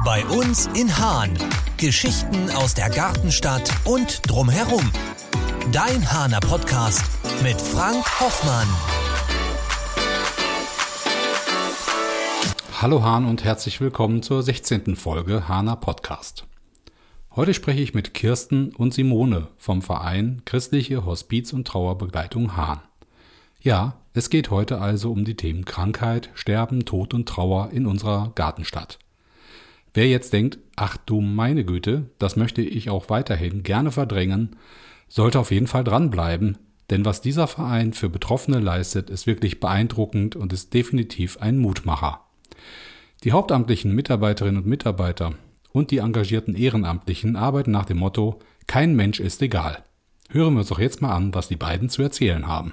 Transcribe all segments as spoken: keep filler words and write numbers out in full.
Bei uns in Hahn. Geschichten aus der Gartenstadt und drumherum. Dein Hahner Podcast mit Frank Hoffmann. Hallo Hahn und herzlich willkommen zur sechzehnten Folge Hahner Podcast. Heute spreche ich mit Kirsten und Simone vom Verein Christliche Hospiz- und Trauerbegleitung Hahn. Ja, es geht heute also um die Themen Krankheit, Sterben, Tod und Trauer in unserer Gartenstadt. Wer jetzt denkt, ach du meine Güte, das möchte ich auch weiterhin gerne verdrängen, sollte auf jeden Fall dranbleiben, denn was dieser Verein für Betroffene leistet, ist wirklich beeindruckend und ist definitiv ein Mutmacher. Die hauptamtlichen Mitarbeiterinnen und Mitarbeiter und die engagierten Ehrenamtlichen arbeiten nach dem Motto, kein Mensch ist egal. Hören wir uns doch jetzt mal an, was die beiden zu erzählen haben.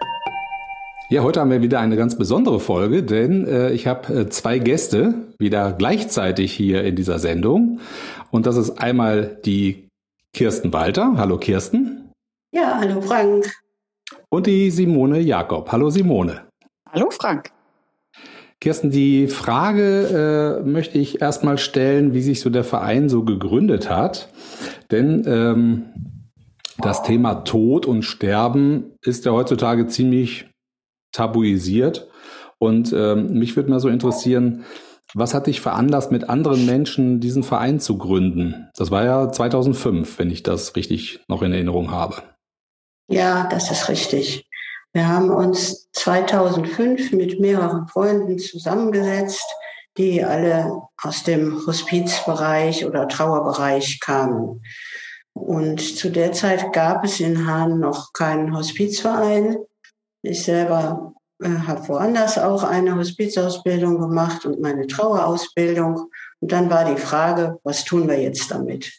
Ja, heute haben wir wieder eine ganz besondere Folge, denn äh, ich habe äh, zwei Gäste wieder gleichzeitig hier in dieser Sendung. Und das ist einmal die Kirsten Walter. Hallo Kirsten. Ja, hallo Frank. Und die Simone Jakob. Hallo Simone. Hallo Frank. Kirsten, die Frage äh, möchte ich erstmal stellen, wie sich so der Verein so gegründet hat. Denn ähm, das Thema Tod und Sterben ist ja heutzutage ziemlich tabuisiert. Und ähm, mich würde mal so interessieren, was hat dich veranlasst, mit anderen Menschen diesen Verein zu gründen? Das war ja zweitausendfünf, wenn ich das richtig noch in Erinnerung habe. Ja, das ist richtig. Wir haben uns zweitausendfünf mit mehreren Freunden zusammengesetzt, die alle aus dem Hospizbereich oder Trauerbereich kamen. Und zu der Zeit gab es in Hahn noch keinen Hospizverein. Ich selber äh, habe woanders auch eine Hospizausbildung gemacht und meine Trauerausbildung. Und dann war die Frage, was tun wir jetzt damit?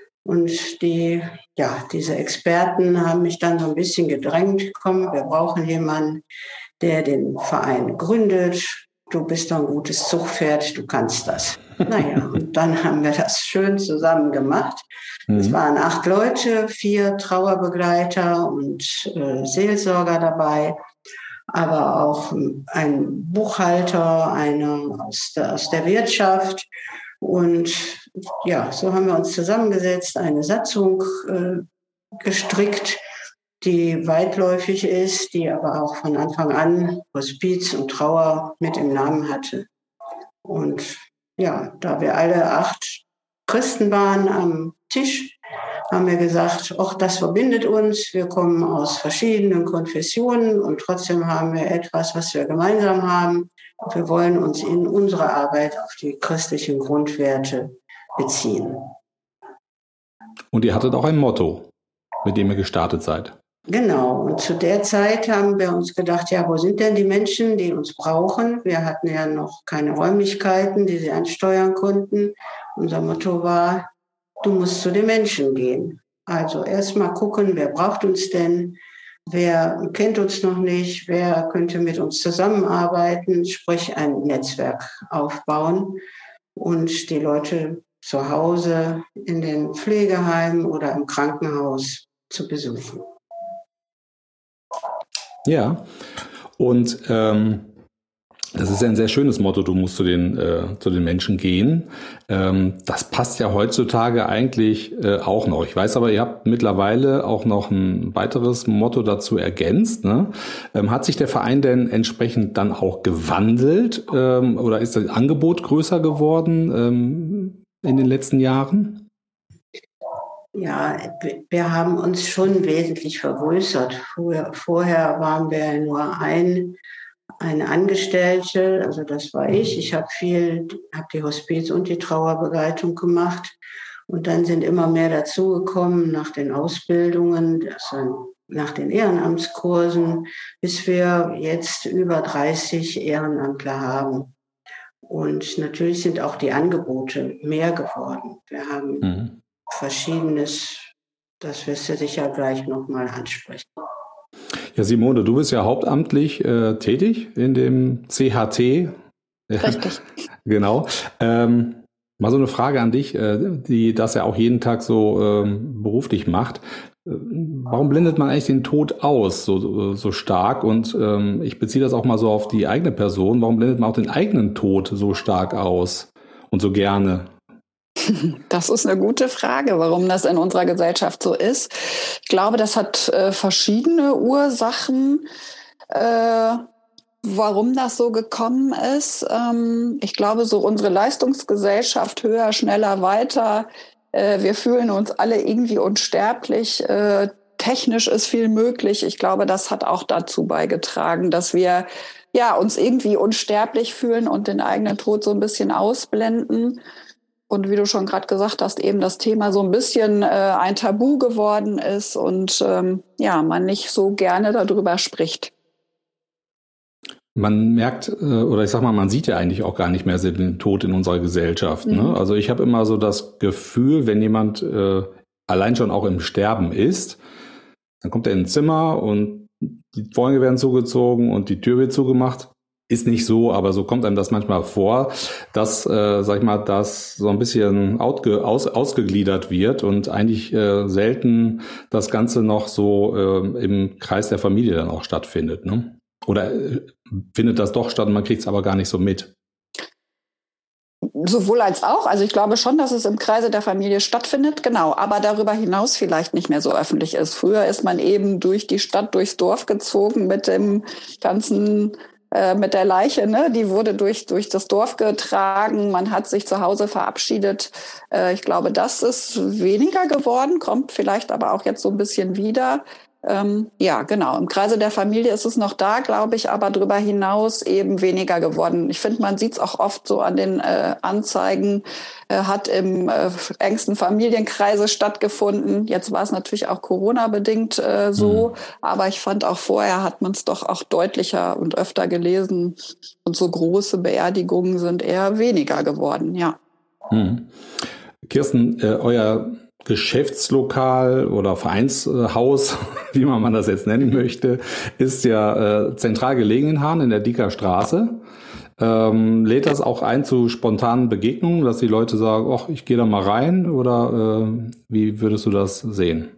Und die, ja, diese Experten haben mich dann so ein bisschen gedrängt, komm, wir brauchen jemanden, der den Verein gründet. Du bist doch ein gutes Zugpferd, du kannst das. Naja, und dann haben wir das schön zusammen gemacht. Es mhm. waren acht Leute, vier Trauerbegleiter und äh, Seelsorger dabei, aber auch ein Buchhalter, einer aus der, aus der Wirtschaft. Und ja, so haben wir uns zusammengesetzt, eine Satzung äh, gestrickt, die weitläufig ist, die aber auch von Anfang an Hospiz und Trauer mit im Namen hatte. Und ja, da wir alle acht Christen waren am Tisch, haben wir gesagt, ach, das verbindet uns. Wir kommen aus verschiedenen Konfessionen und trotzdem haben wir etwas, was wir gemeinsam haben. Wir wollen uns in unserer Arbeit auf die christlichen Grundwerte beziehen. Und ihr hattet auch ein Motto, mit dem ihr gestartet seid. Genau. Und zu der Zeit haben wir uns gedacht, ja, wo sind denn die Menschen, die uns brauchen? Wir hatten ja noch keine Räumlichkeiten, die sie ansteuern konnten. Unser Motto war, du musst zu den Menschen gehen. Also erstmal gucken, wer braucht uns denn? Wer kennt uns noch nicht? Wer könnte mit uns zusammenarbeiten? Sprich, ein Netzwerk aufbauen und die Leute zu Hause in den Pflegeheimen oder im Krankenhaus zu besuchen. Ja, und ähm, das ist ja ein sehr schönes Motto, du musst zu den, äh, zu den Menschen gehen. Ähm, das passt ja heutzutage eigentlich äh, auch noch. Ich weiß aber, ihr habt mittlerweile auch noch ein weiteres Motto dazu ergänzt. Ne? Ähm, hat sich der Verein denn entsprechend dann auch gewandelt ähm, oder ist das Angebot größer geworden ähm, in den letzten Jahren? Ja, wir haben uns schon wesentlich vergrößert. Vorher, vorher waren wir nur ein, eine Angestellte, also das war ich. Ich habe viel, habe die Hospiz- und die Trauerbegleitung gemacht. Und dann sind immer mehr dazugekommen nach den Ausbildungen, also nach den Ehrenamtskursen, bis wir jetzt über dreißig Ehrenamtler haben. Und natürlich sind auch die Angebote mehr geworden. Wir haben mhm. Verschiedenes, das wirst du sicher gleich nochmal ansprechen. Ja, Simone, du bist ja hauptamtlich äh, tätig in dem C H T. Richtig. Genau. Ähm, mal so eine Frage an dich, äh, die das ja auch jeden Tag so ähm, beruflich macht. Warum blendet man eigentlich den Tod aus so, so stark? Und ähm, ich beziehe das auch mal so auf die eigene Person. Warum blendet man auch den eigenen Tod so stark aus und so gerne? Das ist eine gute Frage, warum das in unserer Gesellschaft so ist. Ich glaube, das hat äh, verschiedene Ursachen, äh, warum das so gekommen ist. Ähm, ich glaube, so unsere Leistungsgesellschaft, höher, schneller, weiter. Äh, wir fühlen uns alle irgendwie unsterblich. Äh, technisch ist viel möglich. Ich glaube, das hat auch dazu beigetragen, dass wir ja uns irgendwie unsterblich fühlen und den eigenen Tod so ein bisschen ausblenden. Und wie du schon gerade gesagt hast, eben das Thema so ein bisschen äh, ein Tabu geworden ist und ähm, ja, man nicht so gerne darüber spricht. Man merkt, äh, oder ich sag mal, man sieht ja eigentlich auch gar nicht mehr den Tod in unserer Gesellschaft. Mhm. Ne? Also ich habe immer so das Gefühl, wenn jemand äh, allein schon auch im Sterben ist, dann kommt er in ein Zimmer und die Vorhänge werden zugezogen und die Tür wird zugemacht. Ist nicht so, aber so kommt einem das manchmal vor, dass, äh, sag ich mal, das so ein bisschen outge- aus- ausgegliedert wird und eigentlich äh, selten das Ganze noch so äh, im Kreis der Familie dann auch stattfindet, ne? Oder äh, findet das doch statt und man kriegt es aber gar nicht so mit? Sowohl als auch. Also ich glaube schon, dass es im Kreise der Familie stattfindet, genau, aber darüber hinaus vielleicht nicht mehr so öffentlich ist. Früher ist man eben durch die Stadt, durchs Dorf gezogen mit dem ganzen mit der Leiche, ne, die wurde durch durch das Dorf getragen, man hat sich zu Hause verabschiedet. Äh, ich glaube, das ist weniger geworden, kommt vielleicht aber auch jetzt so ein bisschen wieder. Ähm, ja, genau, im Kreise der Familie ist es noch da, glaube ich, aber darüber hinaus eben weniger geworden. Ich finde, man sieht es auch oft so an den äh, Anzeigen, äh, hat im äh, engsten Familienkreise stattgefunden. Jetzt war es natürlich auch Corona-bedingt äh, so, mhm. aber ich fand auch vorher hat man es doch auch deutlicher und öfter gelesen. Und so große Beerdigungen sind eher weniger geworden, ja. Mhm. Kirsten, äh, euer Geschäftslokal oder Vereinshaus, wie man man das jetzt nennen möchte, ist ja äh, zentral gelegen in Hahn in der Dieker Straße. Ähm, lädt das auch ein zu spontanen Begegnungen, dass die Leute sagen, ach, ich gehe da mal rein, oder äh, wie würdest du das sehen?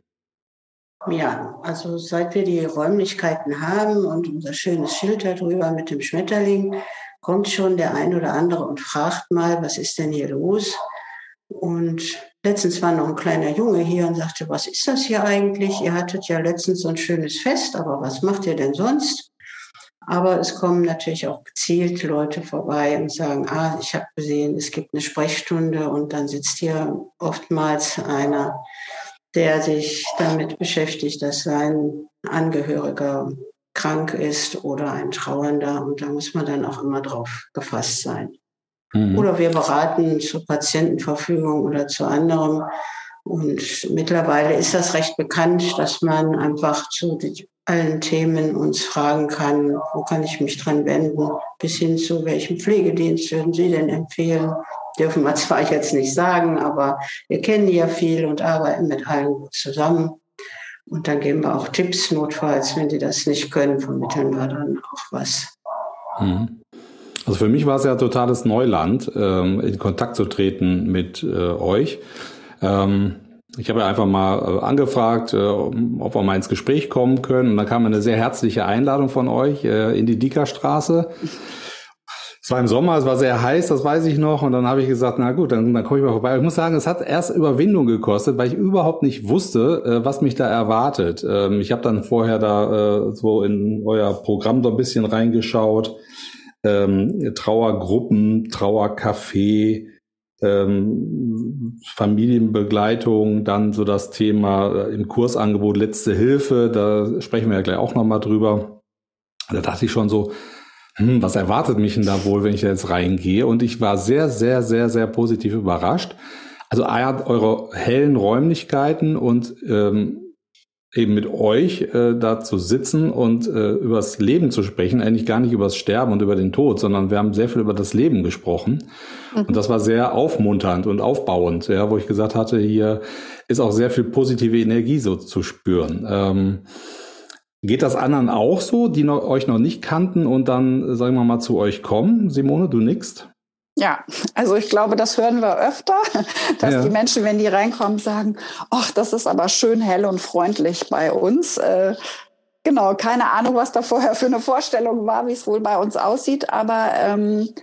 Ja, also seit wir die Räumlichkeiten haben und unser schönes Schild darüber mit dem Schmetterling, kommt schon der ein oder andere und fragt mal, was ist denn hier los? Und letztens war noch ein kleiner Junge hier und sagte, was ist das hier eigentlich? Ihr hattet ja letztens so ein schönes Fest, aber was macht ihr denn sonst? Aber es kommen natürlich auch gezielt Leute vorbei und sagen, ah, ich habe gesehen, es gibt eine Sprechstunde, und dann sitzt hier oftmals einer, der sich damit beschäftigt, dass sein Angehöriger krank ist oder ein Trauernder, und da muss man dann auch immer drauf gefasst sein. Mhm. Oder wir beraten zur Patientenverfügung oder zu anderem. Und mittlerweile ist das recht bekannt, dass man einfach zu allen Themen uns fragen kann, wo kann ich mich dran wenden, bis hin zu welchem Pflegedienst würden Sie denn empfehlen? Dürfen wir zwar jetzt nicht sagen, aber wir kennen ja viel und arbeiten mit allen gut zusammen. Und dann geben wir auch Tipps, notfalls, wenn die das nicht können, vermitteln wir dann auch was. Mhm. Also für mich war es ja totales Neuland, ähm, in Kontakt zu treten mit äh, euch. Ähm, ich habe ja einfach mal äh, angefragt, äh, ob wir mal ins Gespräch kommen können. Und dann kam eine sehr herzliche Einladung von euch äh, in die Dieker Straße. Es war im Sommer, es war sehr heiß, das weiß ich noch. Und dann habe ich gesagt, na gut, dann, dann komme ich mal vorbei. Ich muss sagen, es hat erst Überwindung gekostet, weil ich überhaupt nicht wusste, äh, was mich da erwartet. Ähm, ich habe dann vorher da äh, so in euer Programm so ein bisschen reingeschaut. Ähm, Trauergruppen, Trauercafé, ähm, Familienbegleitung, dann so das Thema äh, im Kursangebot Letzte Hilfe, da sprechen wir ja gleich auch nochmal drüber. Da dachte ich schon so, hm, was erwartet mich denn da wohl, wenn ich da jetzt reingehe? Und ich war sehr, sehr, sehr, sehr positiv überrascht. Also eure hellen Räumlichkeiten und ähm, eben mit euch äh, da zu sitzen und äh, über das Leben zu sprechen, eigentlich gar nicht über das Sterben und über den Tod, sondern wir haben sehr viel über das Leben gesprochen. Mhm. Und das war sehr aufmunternd und aufbauend, ja, wo ich gesagt hatte, hier ist auch sehr viel positive Energie so zu spüren. Ähm, geht das anderen auch so, die noch, euch noch nicht kannten und dann, sagen wir mal, zu euch kommen? Simone, du nickst? Ja, also ich glaube, das hören wir öfter, dass ja. die Menschen, wenn die reinkommen, sagen, ach, das ist aber schön hell und freundlich bei uns. Äh, genau, keine Ahnung, was da vorher für eine Vorstellung war, wie es wohl bei uns aussieht, aber ähm,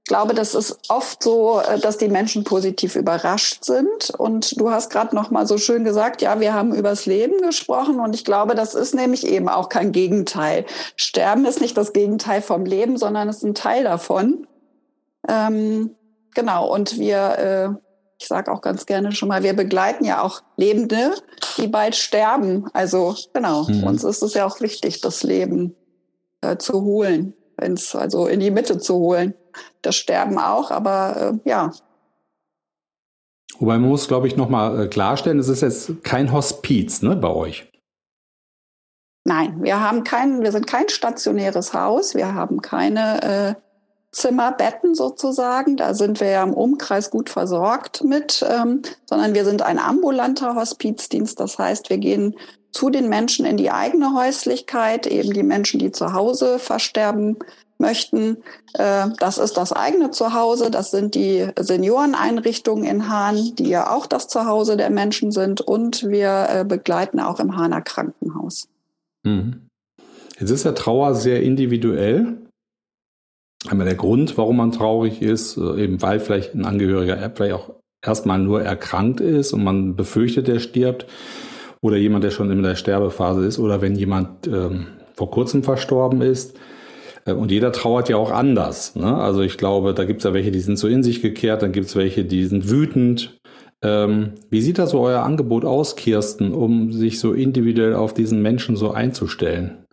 Ich glaube, das ist oft so, dass die Menschen positiv überrascht sind. Und du hast gerade noch mal so schön gesagt, ja, wir haben übers Leben gesprochen. Und ich glaube, das ist nämlich eben auch kein Gegenteil. Sterben ist nicht das Gegenteil vom Leben, sondern es ist ein Teil davon. Ähm, genau. Und wir, äh, ich sage auch ganz gerne schon mal, wir begleiten ja auch Lebende, die bald sterben. Also genau, mhm. uns ist es ja auch wichtig, das Leben äh, zu holen, ins, also in die Mitte zu holen. Das Sterben auch, aber äh, ja. Wobei man muss, glaube ich, nochmal klarstellen, es ist jetzt kein Hospiz, ne, bei euch? Nein, wir haben kein, wir sind kein stationäres Haus, wir haben keine äh, Zimmerbetten sozusagen, da sind wir ja im Umkreis gut versorgt mit, ähm, sondern wir sind ein ambulanter Hospizdienst, das heißt, wir gehen zu den Menschen in die eigene Häuslichkeit, eben die Menschen, die zu Hause versterben möchten. Das ist das eigene Zuhause, das sind die Senioreneinrichtungen in Hahn, die ja auch das Zuhause der Menschen sind, und wir begleiten auch im Hahner Krankenhaus. Mhm. Jetzt ist ja Trauer sehr individuell. Einmal der Grund, warum man traurig ist, eben weil vielleicht ein Angehöriger vielleicht auch erstmal nur erkrankt ist und man befürchtet, er stirbt, oder jemand, der schon in der Sterbephase ist, oder wenn jemand ähm, vor kurzem verstorben ist. Und jeder trauert ja auch anders, ne? Also ich glaube, da gibt es ja welche, die sind so in sich gekehrt, dann gibt es welche, die sind wütend. Ähm, wie sieht da so euer Angebot aus, Kirsten, um sich so individuell auf diesen Menschen so einzustellen?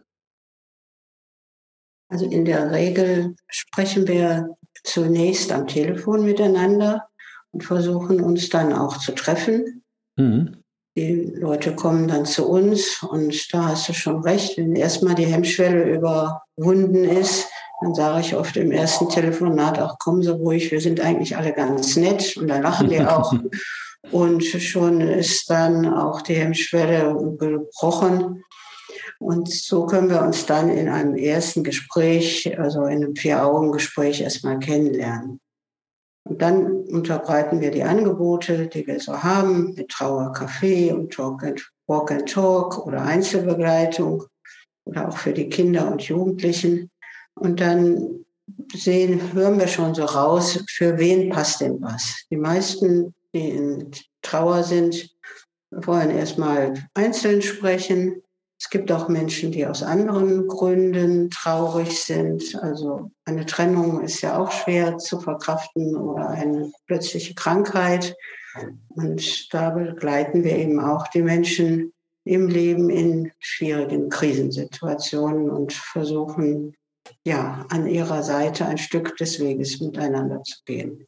Also in der Regel sprechen wir zunächst am Telefon miteinander und versuchen uns dann auch zu treffen. Mhm. Die Leute kommen dann zu uns und da hast du schon recht, wenn erstmal die Hemmschwelle überwunden ist, dann sage ich oft im ersten Telefonat auch, kommen Sie ruhig, wir sind eigentlich alle ganz nett, und dann lachen die auch. Und schon ist dann auch die Hemmschwelle gebrochen. Und so können wir uns dann in einem ersten Gespräch, also in einem Vier-Augen-Gespräch erstmal kennenlernen. Und dann unterbreiten wir die Angebote, die wir so haben, mit Trauercafé und Talk and, Walk and Talk oder Einzelbegleitung oder auch für die Kinder und Jugendlichen. Und dann sehen, hören wir schon so raus, für wen passt denn was. Die meisten, die in Trauer sind, wollen erstmal einzeln sprechen. Es gibt auch Menschen, die aus anderen Gründen traurig sind. Also eine Trennung ist ja auch schwer zu verkraften oder eine plötzliche Krankheit. Und da begleiten wir eben auch die Menschen im Leben in schwierigen Krisensituationen und versuchen, ja, an ihrer Seite ein Stück des Weges miteinander zu gehen.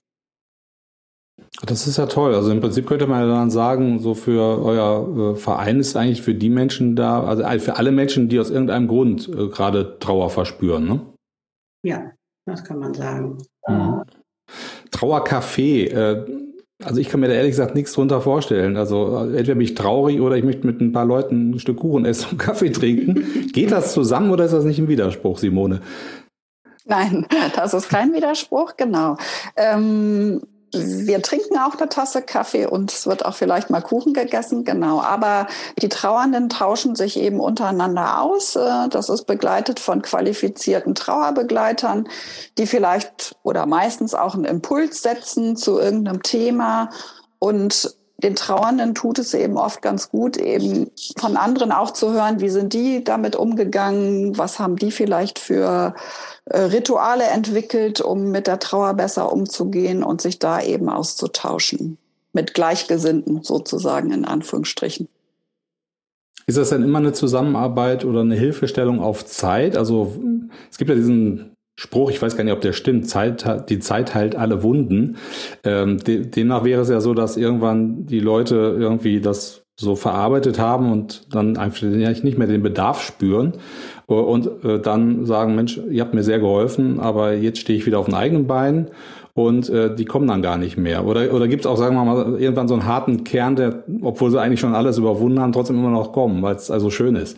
Das ist ja toll. Also im Prinzip könnte man dann sagen, so für euer äh, Verein ist eigentlich für die Menschen da, also für alle Menschen, die aus irgendeinem Grund äh, gerade Trauer verspüren, ne? Ja, das kann man sagen. Mhm. Trauercafé, äh, also ich kann mir da ehrlich gesagt nichts drunter vorstellen. Also entweder bin ich traurig oder ich möchte mit ein paar Leuten ein Stück Kuchen essen und Kaffee trinken. Geht das zusammen oder ist das nicht ein Widerspruch, Simone? Nein, das ist kein Widerspruch, genau. Ähm Wir trinken auch eine Tasse Kaffee und es wird auch vielleicht mal Kuchen gegessen, genau. Aber die Trauernden tauschen sich eben untereinander aus. Das ist begleitet von qualifizierten Trauerbegleitern, die vielleicht oder meistens auch einen Impuls setzen zu irgendeinem Thema. Und den Trauernden tut es eben oft ganz gut, eben von anderen auch zu hören, wie sind die damit umgegangen, was haben die vielleicht für Rituale entwickelt, um mit der Trauer besser umzugehen und sich da eben auszutauschen. Mit Gleichgesinnten sozusagen, in Anführungsstrichen. Ist das denn immer eine Zusammenarbeit oder eine Hilfestellung auf Zeit? Also es gibt ja diesen Spruch, ich weiß gar nicht, ob der stimmt, Zeit, die Zeit heilt alle Wunden. Ähm, de, demnach wäre es ja so, dass irgendwann die Leute irgendwie das so verarbeitet haben und dann einfach nicht mehr den Bedarf spüren und äh, dann sagen, Mensch, ihr habt mir sehr geholfen, aber jetzt stehe ich wieder auf den eigenen Beinen und äh, die kommen dann gar nicht mehr. Oder, oder gibt es auch, sagen wir mal, irgendwann so einen harten Kern, der, obwohl sie eigentlich schon alles überwunden haben, trotzdem immer noch kommen, weil es also schön ist?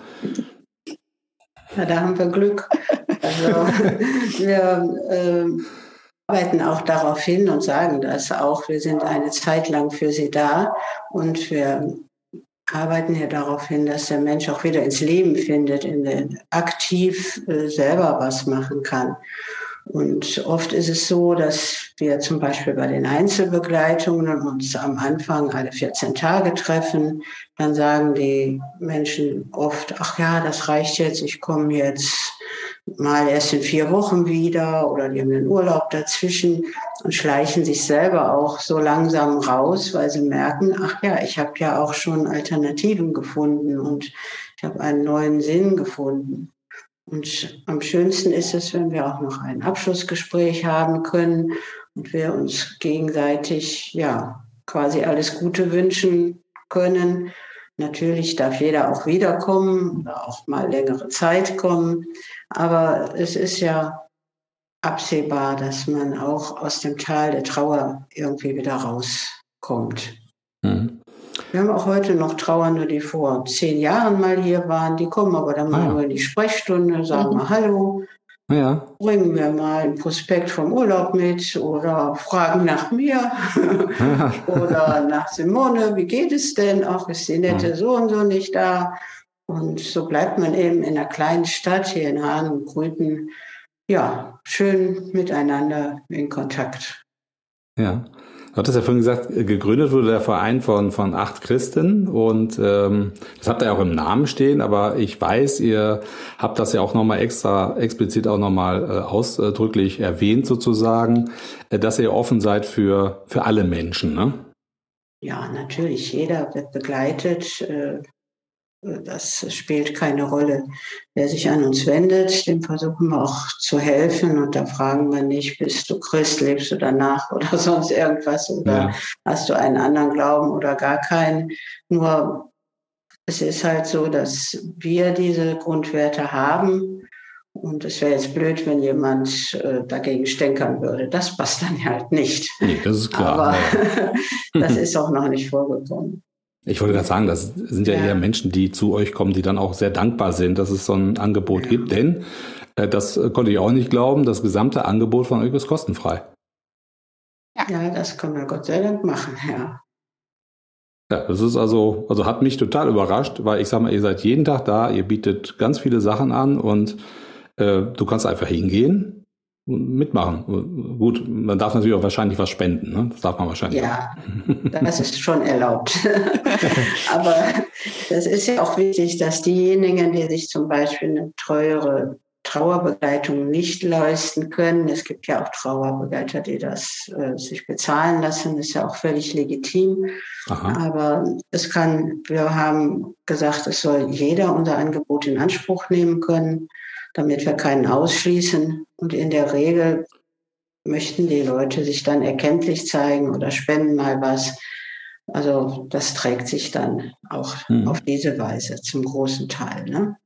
Ja, da haben wir Glück. Also wir äh, arbeiten auch darauf hin und sagen das auch. Wir sind eine Zeit lang für sie da und wir arbeiten ja darauf hin, dass der Mensch auch wieder ins Leben findet, in den, aktiv äh, selber was machen kann. Und oft ist es so, dass wir zum Beispiel bei den Einzelbegleitungen uns am Anfang alle vierzehn Tage treffen. Dann sagen die Menschen oft, ach ja, das reicht jetzt, ich komme jetzt mal erst in vier Wochen wieder, oder die haben den Urlaub dazwischen und schleichen sich selber auch so langsam raus, weil sie merken, ach ja, ich habe ja auch schon Alternativen gefunden und ich habe einen neuen Sinn gefunden. Und am schönsten ist es, wenn wir auch noch ein Abschlussgespräch haben können und wir uns gegenseitig ja quasi alles Gute wünschen können. Natürlich darf jeder auch wiederkommen oder auch mal längere Zeit kommen, aber es ist ja absehbar, dass man auch aus dem Tal der Trauer irgendwie wieder rauskommt. Mhm. Wir haben auch heute noch Trauernde, die vor zehn Jahren mal hier waren. Die kommen aber dann mal ah, ja. in die Sprechstunde, sagen mhm. mal Hallo, ja. bringen mir mal ein Prospekt vom Urlaub mit oder fragen nach mir ja. oder nach Simone, wie geht es denn? Ach, ist die nette mhm. so und so nicht da? Und so bleibt man eben in einer kleinen Stadt hier in Hahn und Grüten, ja, schön miteinander in Kontakt. Ja. Du hattest ja vorhin gesagt, gegründet wurde der Verein von, von acht Christen und ähm, das habt ihr ja auch im Namen stehen, aber ich weiß, ihr habt das ja auch nochmal extra, explizit auch nochmal äh, ausdrücklich erwähnt sozusagen, äh, dass ihr offen seid für, für alle Menschen, ne? Ja, natürlich, jeder wird begleitet, äh, das spielt keine Rolle. Wer sich an uns wendet, dem versuchen wir auch zu helfen und da fragen wir nicht, bist du Christ, lebst du danach oder sonst irgendwas oder ja. hast du einen anderen Glauben oder gar keinen. Nur es ist halt so, dass wir diese Grundwerte haben und es wäre jetzt blöd, wenn jemand äh, dagegen stänkern würde. Das passt dann halt nicht. Nee, das ist klar. Aber ja. das ist auch noch nicht vorgekommen. Ich wollte gerade sagen, das sind ja, ja eher Menschen, die zu euch kommen, die dann auch sehr dankbar sind, dass es so ein Angebot ja. gibt. Denn, äh, das konnte ich auch nicht glauben, das gesamte Angebot von euch ist kostenfrei. Ja, ja, das können wir Gott sei Dank machen, ja. Ja, das ist also, also hat mich total überrascht, weil ich sag mal, ihr seid jeden Tag da, ihr bietet ganz viele Sachen an und äh, du kannst einfach hingehen. Mitmachen. Gut, man darf natürlich auch wahrscheinlich was spenden, ne? Das darf man wahrscheinlich ja, auch. Ja, das ist schon erlaubt. Aber das ist ja auch wichtig, dass diejenigen, die sich zum Beispiel eine teure Trauerbegleitung nicht leisten können, es gibt ja auch Trauerbegleiter, die das äh, sich bezahlen lassen, ist ja auch völlig legitim. Aha. Aber es kann, wir haben gesagt, es soll jeder unser Angebot in Anspruch nehmen können, damit wir keinen ausschließen. Und in der Regel möchten die Leute sich dann erkenntlich zeigen oder spenden mal was. Also das trägt sich dann auch hm. auf diese Weise zum großen Teil, ne?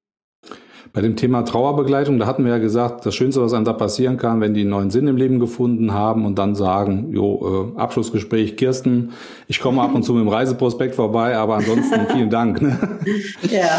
Bei dem Thema Trauerbegleitung, da hatten wir ja gesagt, das Schönste, was einem da passieren kann, wenn die einen neuen Sinn im Leben gefunden haben und dann sagen, jo, äh, Abschlussgespräch, Kirsten, ich komme ab und zu mit dem Reiseprospekt vorbei, aber ansonsten vielen Dank. Ne? Ja.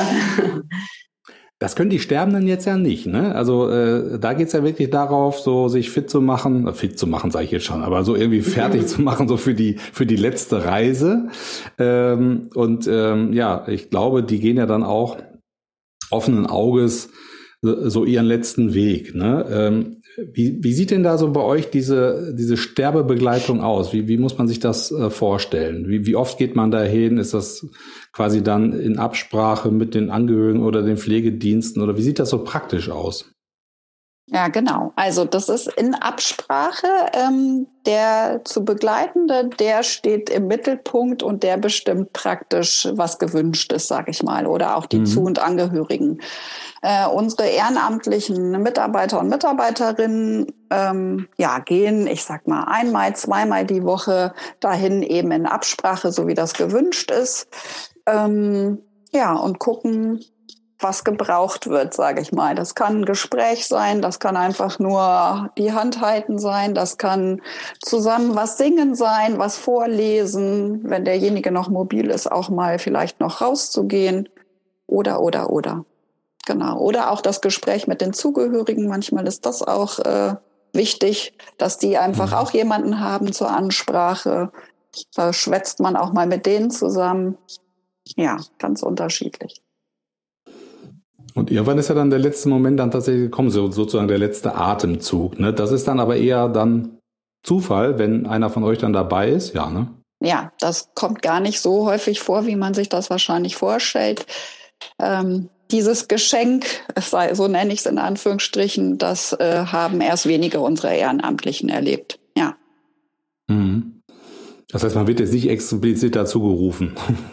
Das können die Sterbenden jetzt ja nicht, ne? Also äh, da geht's ja wirklich darauf, so sich fit zu machen, fit zu machen sage ich jetzt schon, aber so irgendwie fertig zu machen, so für die für die letzte Reise. Ähm, und ähm, ja, ich glaube, die gehen ja dann auch offenen Auges so ihren letzten Weg, ne? Ähm, wie wie sieht denn da so bei euch diese diese Sterbebegleitung aus? Wie wie muss man sich das äh, vorstellen? Wie wie oft geht man da hin? Ist das quasi dann in Absprache mit den Angehörigen oder den Pflegediensten oder wie sieht das so praktisch aus? Ja, genau. Also das ist in Absprache. Ähm, der zu Begleitende, der steht im Mittelpunkt und der bestimmt praktisch, was gewünscht ist, sage ich mal, oder auch die mhm. Zu- und Angehörigen. Äh, unsere ehrenamtlichen Mitarbeiter und Mitarbeiterinnen ähm, ja, gehen, ich sag mal, einmal, zweimal die Woche dahin eben in Absprache, so wie das gewünscht ist. Ähm, ja, und gucken, was gebraucht wird, sage ich mal. Das kann ein Gespräch sein, das kann einfach nur die Hand halten sein, das kann zusammen was singen sein, was vorlesen, wenn derjenige noch mobil ist, auch mal vielleicht noch rauszugehen oder, oder, oder. Genau. Oder auch das Gespräch mit den Zugehörigen. Manchmal ist das auch äh, wichtig, dass die einfach auch jemanden haben zur Ansprache. Da schwätzt man auch mal mit denen zusammen. Ja, ganz unterschiedlich. Und irgendwann ist ja dann der letzte Moment dann tatsächlich gekommen, so, sozusagen der letzte Atemzug. Ne? Das ist dann aber eher dann Zufall, wenn einer von euch dann dabei ist, ja, ne? Ja, das kommt gar nicht so häufig vor, wie man sich das wahrscheinlich vorstellt. Ähm, dieses Geschenk, sei, so nenne ich es in Anführungsstrichen, das äh, haben erst wenige unserer Ehrenamtlichen erlebt. Ja. Mhm. Das heißt, man wird jetzt nicht explizit dazu gerufen.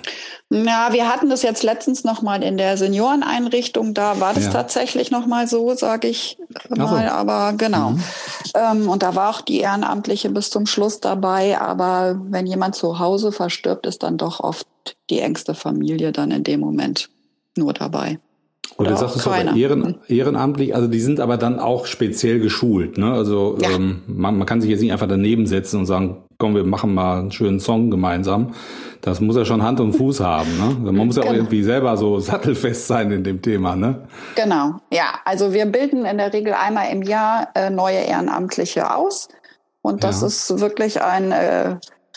Ja, wir hatten das jetzt letztens noch mal in der Senioreneinrichtung. Da war das ja. tatsächlich noch mal so, sage ich mal. So. Aber genau. Mhm. Ähm, und da war auch die Ehrenamtliche bis zum Schluss dabei. Aber wenn jemand zu Hause verstirbt, ist dann doch oft die engste Familie dann in dem Moment nur dabei. Oder du sagst es aber ehren, ehrenamtlich, also die sind aber dann auch speziell geschult, ne? Also ja. ähm, man, man kann sich jetzt nicht einfach daneben setzen und sagen, komm, wir machen mal einen schönen Song gemeinsam. Das muss ja schon Hand und Fuß haben, ne? Man muss ja genau. auch irgendwie selber so sattelfest sein in dem Thema, ne? Genau, ja. Also wir bilden in der Regel einmal im Jahr äh, neue Ehrenamtliche aus. Und das ja. ist wirklich ein äh,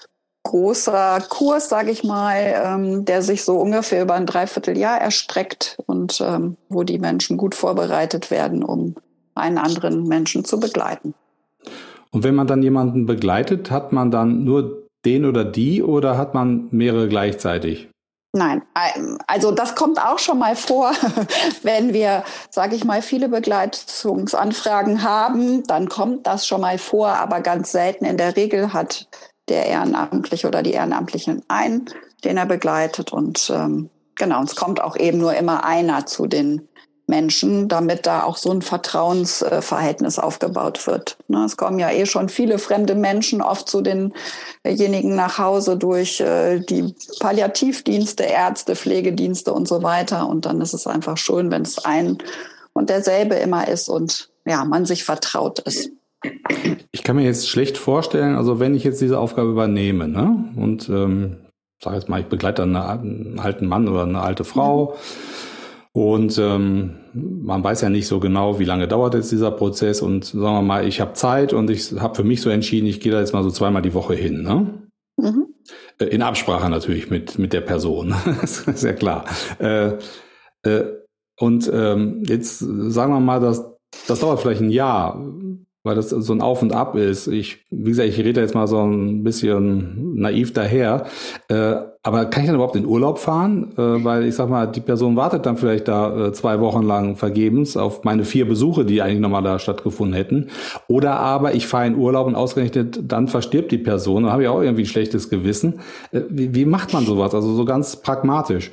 großer Kurs, sage ich mal, ähm, der sich so ungefähr über ein Dreivierteljahr erstreckt und ähm, wo die Menschen gut vorbereitet werden, um einen anderen Menschen zu begleiten. Und wenn man dann jemanden begleitet, hat man dann nur den oder die oder hat man mehrere gleichzeitig? Nein, also das kommt auch schon mal vor, wenn wir, sage ich mal, viele Begleitungsanfragen haben, dann kommt das schon mal vor, aber ganz selten. In der Regel hat der Ehrenamtliche oder die Ehrenamtlichen einen, den er begleitet. Und ähm, genau, es kommt auch eben nur immer einer zu den Menschen, damit da auch so ein Vertrauensverhältnis aufgebaut wird. Ne, es kommen ja eh schon viele fremde Menschen oft zu denjenigen nach Hause durch äh, die Palliativdienste, Ärzte, Pflegedienste und so weiter. Und dann ist es einfach schön, wenn es ein und derselbe immer ist und ja, man sich vertraut ist. Ich kann mir jetzt schlecht vorstellen, also wenn ich jetzt diese Aufgabe übernehme, ne, und ähm, sag jetzt mal, ich begleite eine, einen alten Mann oder eine alte Frau, mhm. und ähm, man weiß ja nicht so genau, wie lange dauert jetzt dieser Prozess und sagen wir mal, ich habe Zeit und ich habe für mich so entschieden, ich gehe da jetzt mal so zweimal die Woche hin, ne? Mhm. In Absprache natürlich mit mit der Person, das ist ja klar. Äh, äh, und ähm, jetzt sagen wir mal, dass das dauert vielleicht ein Jahr, weil das so ein Auf und Ab ist. Ich, wie gesagt, ich rede jetzt mal so ein bisschen naiv daher. Äh, aber kann ich dann überhaupt in Urlaub fahren? Äh, weil ich sag mal, die Person wartet dann vielleicht da äh, zwei Wochen lang vergebens auf meine vier Besuche, die eigentlich nochmal da stattgefunden hätten. Oder aber ich fahre in Urlaub und ausgerechnet dann verstirbt die Person. Dann habe ich auch irgendwie ein schlechtes Gewissen. Äh, wie, wie macht man sowas? Also so ganz pragmatisch.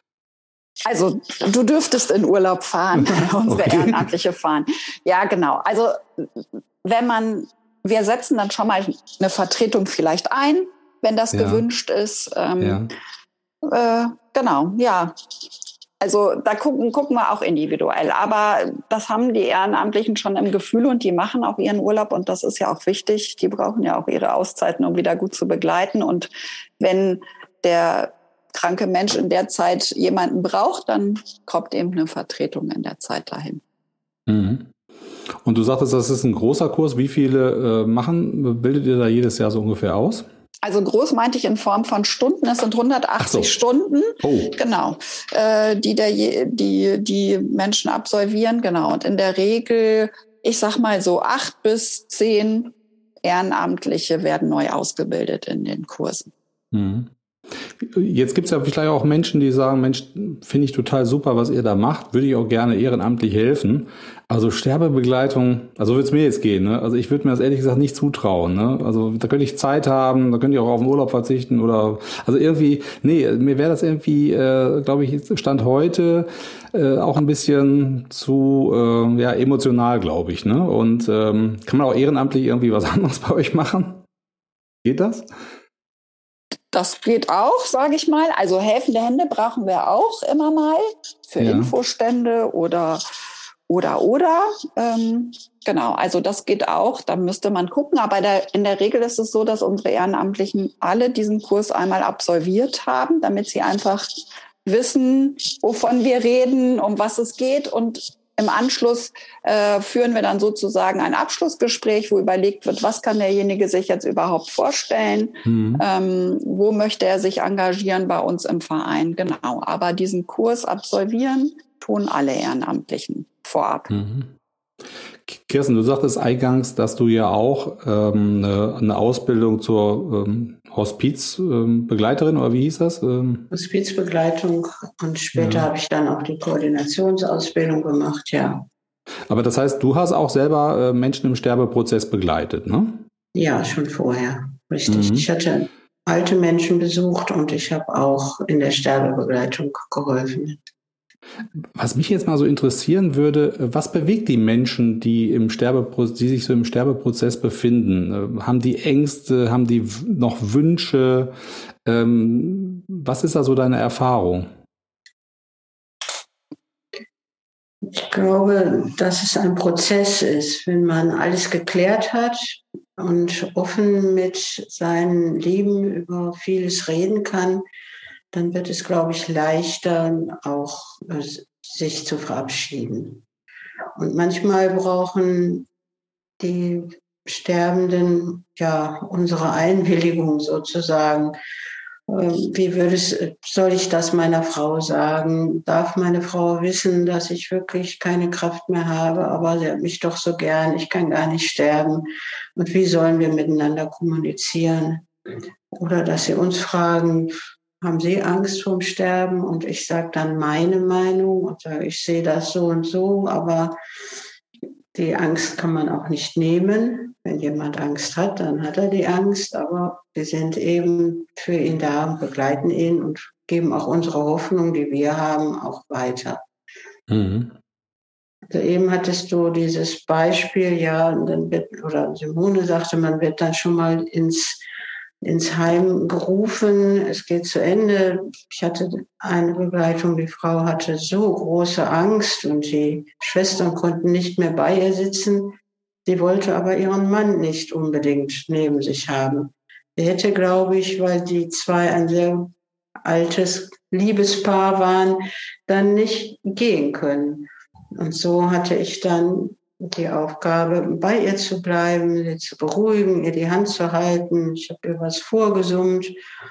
Also du dürftest in Urlaub fahren, unsere okay. Ehrenamtliche fahren. Ja, genau. Also wenn man, wir setzen dann schon mal eine Vertretung vielleicht ein, wenn das ja. gewünscht ist. Ähm, ja. Äh, genau, ja. Also da gucken, gucken wir auch individuell. Aber das haben die Ehrenamtlichen schon im Gefühl und die machen auch ihren Urlaub und das ist ja auch wichtig. Die brauchen ja auch ihre Auszeiten, um wieder gut zu begleiten. Und wenn der kranke Mensch in der Zeit jemanden braucht, dann kommt eben eine Vertretung in der Zeit dahin. Mhm. Und du sagtest, das ist ein großer Kurs. Wie viele äh, machen, bildet ihr da jedes Jahr so ungefähr aus? Also groß meinte ich in Form von Stunden. Es sind hundertachtzig so. Stunden, oh. genau, äh, die, der, die die Menschen absolvieren. Genau. Und in der Regel, ich sag mal so acht bis zehn Ehrenamtliche werden neu ausgebildet in den Kursen. Mhm. Jetzt gibt es ja vielleicht auch Menschen, die sagen, Mensch, finde ich total super, was ihr da macht, würde ich auch gerne ehrenamtlich helfen. Also Sterbebegleitung, also würde es mir jetzt gehen, ne? Also ich würde mir das ehrlich gesagt nicht zutrauen, ne? Also da könnte ich Zeit haben, da könnte ich auch auf den Urlaub verzichten oder, also irgendwie, nee, mir wäre das irgendwie, äh, glaube ich, Stand heute äh, auch ein bisschen zu, äh, ja, emotional, glaube ich, ne? Und ähm, kann man auch ehrenamtlich irgendwie was anderes bei euch machen? Geht das? Das geht auch, sage ich mal. Also helfende Hände brauchen wir auch immer mal für ja. Infostände oder oder oder. Ähm, genau, also das geht auch. Da müsste man gucken. Aber da, in der Regel ist es so, dass unsere Ehrenamtlichen alle diesen Kurs einmal absolviert haben, damit sie einfach wissen, wovon wir reden, um was es geht und im Anschluss äh, führen wir dann sozusagen ein Abschlussgespräch, wo überlegt wird, was kann derjenige sich jetzt überhaupt vorstellen, mhm. ähm, wo möchte er sich engagieren bei uns im Verein. Genau, aber diesen Kurs absolvieren tun alle Ehrenamtlichen vorab. Mhm. Kirsten, du sagtest eingangs, dass du ja auch ähm, eine, eine Ausbildung zur ähm, Hospizbegleiterin, ähm, oder wie hieß das? Ähm, Hospizbegleitung, und später ja. habe ich dann auch die Koordinationsausbildung gemacht, ja. Aber das heißt, du hast auch selber äh, Menschen im Sterbeprozess begleitet, ne? Ja, schon vorher, richtig. Mhm. Ich hatte alte Menschen besucht und ich habe auch in der Sterbebegleitung geholfen. Was mich jetzt mal so interessieren würde, was bewegt die Menschen, die im Sterbeprozess, die sich so im Sterbeprozess befinden? Haben die Ängste, haben die noch Wünsche? Ähm, was ist da so deine Erfahrung? Ich glaube, dass es ein Prozess ist, wenn man alles geklärt hat und offen mit seinem Leben über vieles reden kann, dann wird es, glaube ich, leichter, auch äh, sich zu verabschieden. Und manchmal brauchen die Sterbenden ja unsere Einwilligung sozusagen. Ähm, wie würde es, soll ich das meiner Frau sagen? Darf meine Frau wissen, dass ich wirklich keine Kraft mehr habe, aber sie hat mich doch so gern, ich kann gar nicht sterben. Und wie sollen wir miteinander kommunizieren? Oder dass sie uns fragen, haben Sie Angst vorm Sterben? Und ich sage dann meine Meinung und sage, ich sehe das so und so, aber die Angst kann man auch nicht nehmen. Wenn jemand Angst hat, dann hat er die Angst, aber wir sind eben für ihn da und begleiten ihn und geben auch unsere Hoffnung, die wir haben, auch weiter. Mhm. Also eben hattest du dieses Beispiel, ja, dann wird, oder Simone sagte, man wird dann schon mal ins ins Heim gerufen, es geht zu Ende. Ich hatte eine Begleitung, die Frau hatte so große Angst und die Schwestern konnten nicht mehr bei ihr sitzen. Sie wollte aber ihren Mann nicht unbedingt neben sich haben. Sie hätte, glaube ich, weil die zwei ein sehr altes Liebespaar waren, dann nicht gehen können. Und so hatte ich dann die Aufgabe, bei ihr zu bleiben, sie zu beruhigen, ihr die Hand zu halten. Ich habe ihr was vorgesummt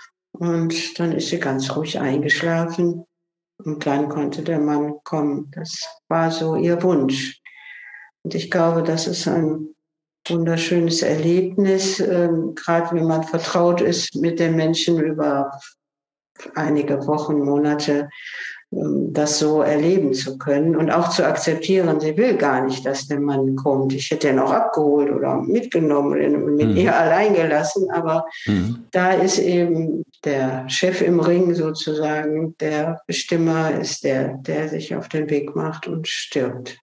und dann ist sie ganz ruhig eingeschlafen und dann konnte der Mann kommen. Das war so ihr Wunsch. Und ich glaube, das ist ein wunderschönes Erlebnis, ähm, gerade wenn man vertraut ist mit den Menschen über einige Wochen, Monate, das so erleben zu können und auch zu akzeptieren, sie will gar nicht, dass der Mann kommt. Ich hätte ihn auch abgeholt oder mitgenommen und mit mhm. ihr allein gelassen, aber mhm. da ist eben der Chef im Ring sozusagen, der Bestimmer ist der, der sich auf den Weg macht und stirbt.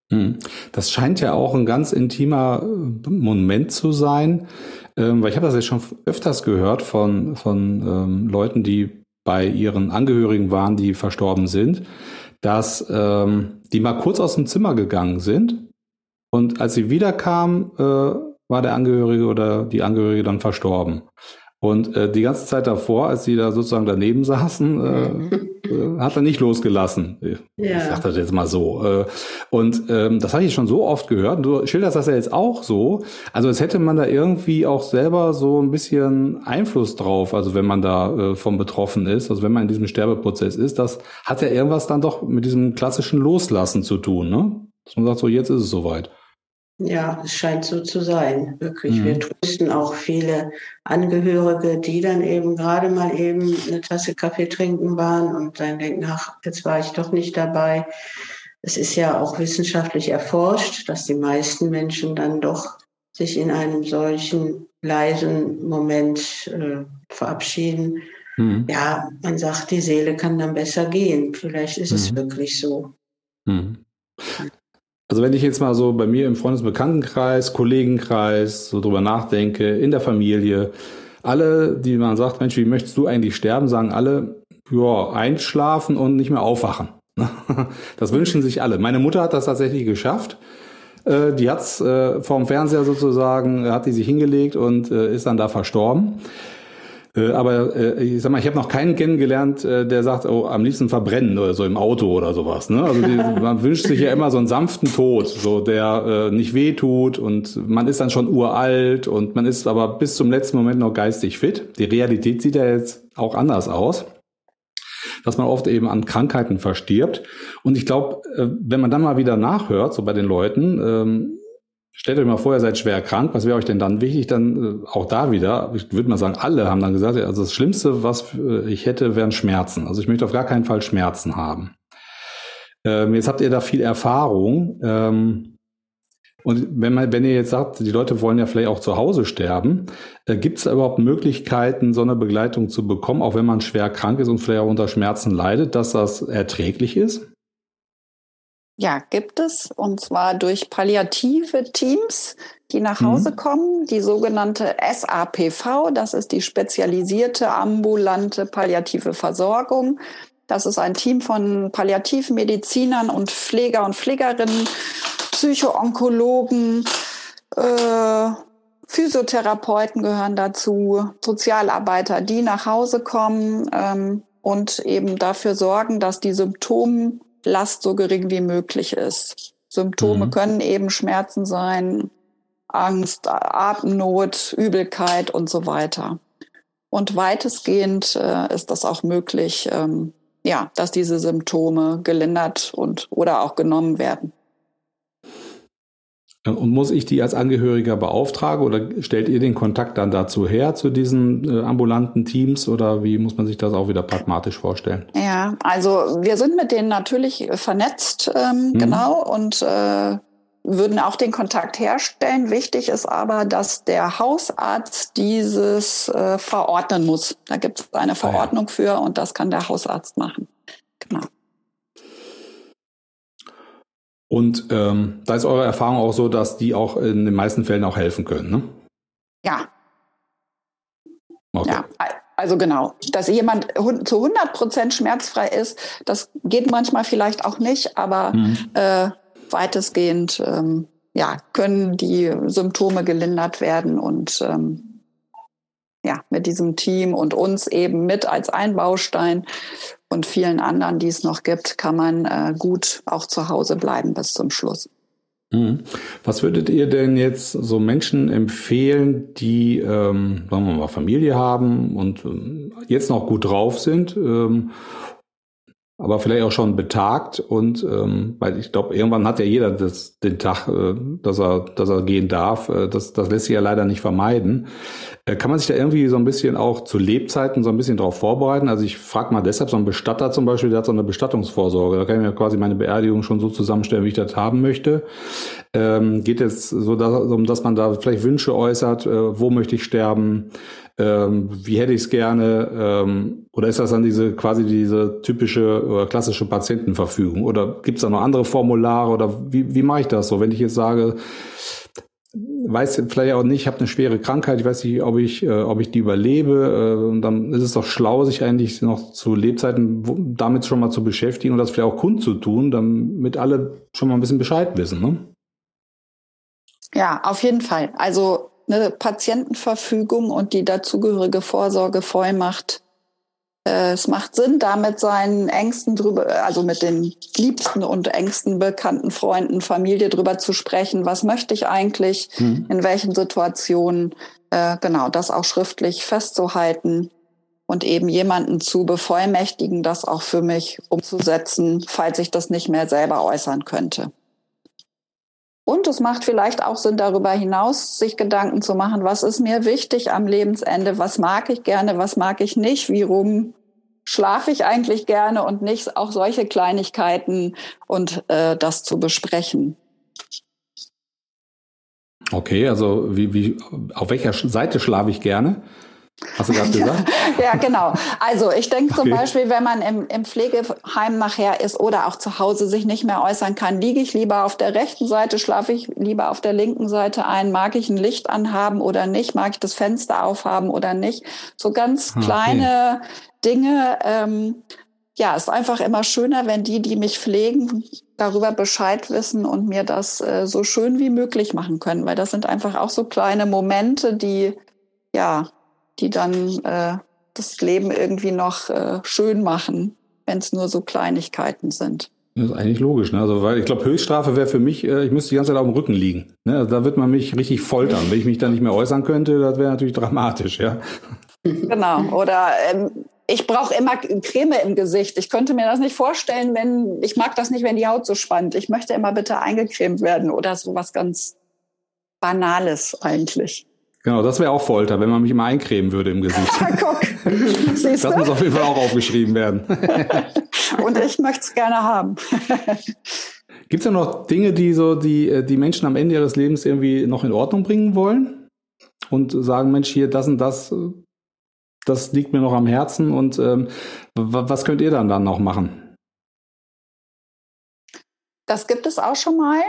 Das scheint ja auch ein ganz intimer Moment zu sein, weil ich habe das ja schon öfters gehört von, von ähm, Leuten, die bei ihren Angehörigen waren, die verstorben sind, dass ähm, die mal kurz aus dem Zimmer gegangen sind und als sie wiederkamen, äh, war der Angehörige oder die Angehörige dann verstorben. Und äh, die ganze Zeit davor, als sie da sozusagen daneben saßen, äh, äh, hat er nicht losgelassen. Ja. Ich sag das jetzt mal so. Äh, und ähm, das habe ich schon so oft gehört. Und du schilderst das ja jetzt auch so. Also als hätte man da irgendwie auch selber so ein bisschen Einfluss drauf. Also wenn man da äh, von betroffen ist, also wenn man in diesem Sterbeprozess ist, das hat ja irgendwas dann doch mit diesem klassischen Loslassen zu tun, ne? Dass man sagt, so jetzt ist es soweit. Ja, es scheint so zu sein, wirklich. Mhm. Wir trösten auch viele Angehörige, die dann eben gerade mal eben eine Tasse Kaffee trinken waren und dann denken, ach, jetzt war ich doch nicht dabei. Es ist ja auch wissenschaftlich erforscht, dass die meisten Menschen dann doch sich in einem solchen leisen Moment äh, verabschieden. Mhm. Ja, man sagt, die Seele kann dann besser gehen. Vielleicht ist mhm. es wirklich so. Mhm. Also wenn ich jetzt mal so bei mir im Freundes- und Bekanntenkreis, Kollegenkreis so drüber nachdenke, in der Familie, alle, die man sagt, Mensch, wie möchtest du eigentlich sterben, sagen alle, ja, einschlafen und nicht mehr aufwachen. Das wünschen sich alle. Meine Mutter hat das tatsächlich geschafft. Die hat's äh, vorm Fernseher sozusagen, hat die sich hingelegt und äh, ist dann da verstorben. Äh, aber äh, ich sag mal, ich habe noch keinen kennengelernt, äh, der sagt, oh, am liebsten verbrennen oder so im Auto oder sowas. Ne? Also die, man wünscht sich ja immer so einen sanften Tod, so der äh, nicht wehtut und man ist dann schon uralt und man ist aber bis zum letzten Moment noch geistig fit. Die Realität sieht ja jetzt auch anders aus, dass man oft eben an Krankheiten verstirbt. Und ich glaube, äh, wenn man dann mal wieder nachhört, so bei den Leuten, ähm, stellt euch mal vor, ihr seid schwer krank. Was wäre euch denn dann wichtig? Dann äh, auch da wieder, ich würde mal sagen, alle haben dann gesagt, also das Schlimmste, was äh, ich hätte, wären Schmerzen. Also ich möchte auf gar keinen Fall Schmerzen haben. Ähm, jetzt habt ihr da viel Erfahrung. Ähm, und wenn man, wenn ihr jetzt sagt, die Leute wollen ja vielleicht auch zu Hause sterben, äh, gibt es da überhaupt Möglichkeiten, so eine Begleitung zu bekommen, auch wenn man schwer krank ist und vielleicht auch unter Schmerzen leidet, dass das erträglich ist? Ja, gibt es, und zwar durch palliative Teams, die nach Hause mhm. kommen, die sogenannte S A P V, das ist die spezialisierte ambulante palliative Versorgung. Das ist ein Team von Palliativmedizinern und Pfleger und Pflegerinnen, Psychoonkologen, äh, Physiotherapeuten gehören dazu, Sozialarbeiter, die nach Hause kommen ähm, und eben dafür sorgen, dass die Symptome Last so gering wie möglich ist. Symptome mhm. können eben Schmerzen sein, Angst, Atemnot, Übelkeit und so weiter. Und weitestgehend äh, ist das auch möglich, ähm, ja, dass diese Symptome gelindert und oder auch genommen werden. Und muss ich die als Angehöriger beauftragen oder stellt ihr den Kontakt dann dazu her, zu diesen äh, ambulanten Teams, oder wie muss man sich das auch wieder pragmatisch vorstellen? Ja, also wir sind mit denen natürlich vernetzt, ähm, mhm. genau, und äh, würden auch den Kontakt herstellen. Wichtig ist aber, dass der Hausarzt dieses äh, verordnen muss. Da gibt es eine Verordnung ah, ja. für und das kann der Hausarzt machen. Genau. Und ähm, da ist eure Erfahrung auch so, dass die auch in den meisten Fällen auch helfen können, ne? Ja. Okay. Ja, also genau. Dass jemand zu hundert Prozent schmerzfrei ist, das geht manchmal vielleicht auch nicht, aber mhm. äh, weitestgehend ähm, ja, können die Symptome gelindert werden und ähm, ja, mit diesem Team und uns eben mit als Einbaustein und vielen anderen, die es noch gibt, kann man äh, gut auch zu Hause bleiben bis zum Schluss. Mhm. Was würdet ihr denn jetzt so Menschen empfehlen, die, ähm, sagen wir mal, Familie haben und ähm, jetzt noch gut drauf sind, ähm, aber vielleicht auch schon betagt und ähm, weil ich glaube, irgendwann hat ja jeder das, den Tag, äh, dass er, dass er gehen darf. Äh, das, das lässt sich ja leider nicht vermeiden. Äh, kann man sich da irgendwie so ein bisschen auch zu Lebzeiten so ein bisschen drauf vorbereiten? Also ich frage mal deshalb, so ein Bestatter zum Beispiel, der hat so eine Bestattungsvorsorge. Da kann ich mir quasi meine Beerdigung schon so zusammenstellen, wie ich das haben möchte. Ähm, geht es so darum, dass man da vielleicht Wünsche äußert, äh, wo möchte ich sterben? Ähm, wie hätte ich es gerne? Ähm, oder ist das dann diese quasi diese typische oder klassische Patientenverfügung? Oder gibt es da noch andere Formulare? Oder wie, wie mache ich das so? Wenn ich jetzt sage, weiß vielleicht auch nicht, ich habe eine schwere Krankheit, ich weiß nicht, ob ich, äh, ob ich die überlebe, äh, und dann ist es doch schlau, sich eigentlich noch zu Lebzeiten damit schon mal zu beschäftigen und das vielleicht auch kundzutun, damit alle schon mal ein bisschen Bescheid wissen, ne? Ja, auf jeden Fall. Also eine Patientenverfügung und die dazugehörige Vorsorgevollmacht. Äh, es macht Sinn, da mit seinen Ängsten drüber, also mit den liebsten und engsten bekannten Freunden, Familie drüber zu sprechen. Was möchte ich eigentlich? Mhm. In welchen Situationen? Äh, genau, das auch schriftlich festzuhalten und eben jemanden zu bevollmächtigen, das auch für mich umzusetzen, falls ich das nicht mehr selber äußern könnte. Und es macht vielleicht auch Sinn, darüber hinaus sich Gedanken zu machen, was ist mir wichtig am Lebensende, was mag ich gerne, was mag ich nicht, wie rum schlafe ich eigentlich gerne und nicht, auch solche Kleinigkeiten und äh, das zu besprechen. Okay, also wie, wie, auf welcher Seite schlafe ich gerne? Hast du gerade gesagt? Ja, genau. Also ich denke okay. zum Beispiel, wenn man im, im Pflegeheim nachher ist oder auch zu Hause sich nicht mehr äußern kann, liege ich lieber auf der rechten Seite, schlafe ich lieber auf der linken Seite ein, mag ich ein Licht anhaben oder nicht, mag ich das Fenster aufhaben oder nicht. So ganz okay. kleine Dinge. Ähm, ja, ist einfach immer schöner, wenn die, die mich pflegen, darüber Bescheid wissen und mir das äh, so schön wie möglich machen können, weil das sind einfach auch so kleine Momente, die, ja, die dann äh, das Leben irgendwie noch äh, schön machen, wenn es nur so Kleinigkeiten sind. Das ist eigentlich logisch, ne? Also, weil ich glaube, Höchststrafe wäre für mich, äh, ich müsste die ganze Zeit auf dem Rücken liegen. Ne? Also, da wird man mich richtig foltern. Wenn ich mich dann nicht mehr äußern könnte, das wäre natürlich dramatisch, ja. Genau. Oder ähm, ich brauche immer Creme im Gesicht. Ich könnte mir das nicht vorstellen, wenn, ich mag das nicht, wenn die Haut so spannt. Ich möchte immer bitte eingecremt werden oder so was ganz Banales eigentlich. Genau, das wäre auch Folter, wenn man mich immer eincremen würde im Gesicht. Guck, siehst du? Das muss auf jeden Fall auch aufgeschrieben werden. Und ich möchte es gerne haben. Gibt es da noch Dinge, die so die, die Menschen am Ende ihres Lebens irgendwie noch in Ordnung bringen wollen? Und sagen, Mensch, hier, das und das, das liegt mir noch am Herzen. Und ähm, was könnt ihr dann dann noch machen? Das gibt es auch schon mal.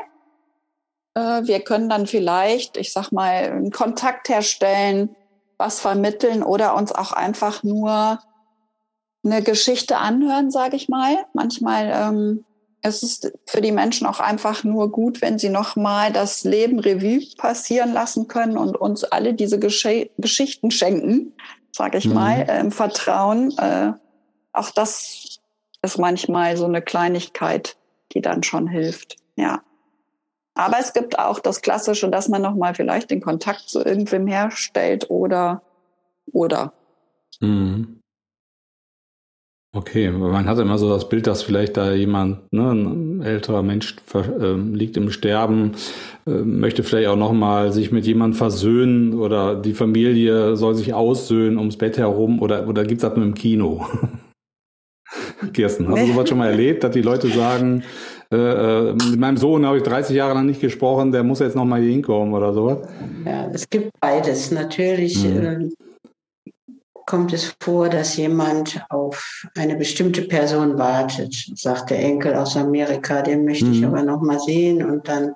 Wir können dann vielleicht, ich sag mal, einen Kontakt herstellen, was vermitteln oder uns auch einfach nur eine Geschichte anhören, sage ich mal. Manchmal ähm, ist es für die Menschen auch einfach nur gut, wenn sie nochmal das Leben Revue passieren lassen können und uns alle diese Gesch- Geschichten schenken, sage ich mhm. mal, äh, im Vertrauen. Äh, auch das ist manchmal so eine Kleinigkeit, die dann schon hilft, ja. Aber es gibt auch das Klassische, dass man nochmal vielleicht den Kontakt zu irgendwem herstellt oder, oder. Mhm. Okay, man hat immer so das Bild, dass vielleicht da jemand, ne, ein älterer Mensch äh, liegt im Sterben, äh, möchte vielleicht auch nochmal sich mit jemandem versöhnen oder die Familie soll sich aussöhnen ums Bett herum oder, oder gibt's das nur im Kino? Kirsten, hast du sowas schon mal erlebt, dass die Leute sagen, Äh, mit meinem Sohn habe ich dreißig Jahre lang nicht gesprochen, der muss jetzt noch mal hier hinkommen oder sowas? Ja, es gibt beides. Natürlich mhm. äh, kommt es vor, dass jemand auf eine bestimmte Person wartet. Sagt der Enkel aus Amerika, den möchte mhm. ich aber noch mal sehen und dann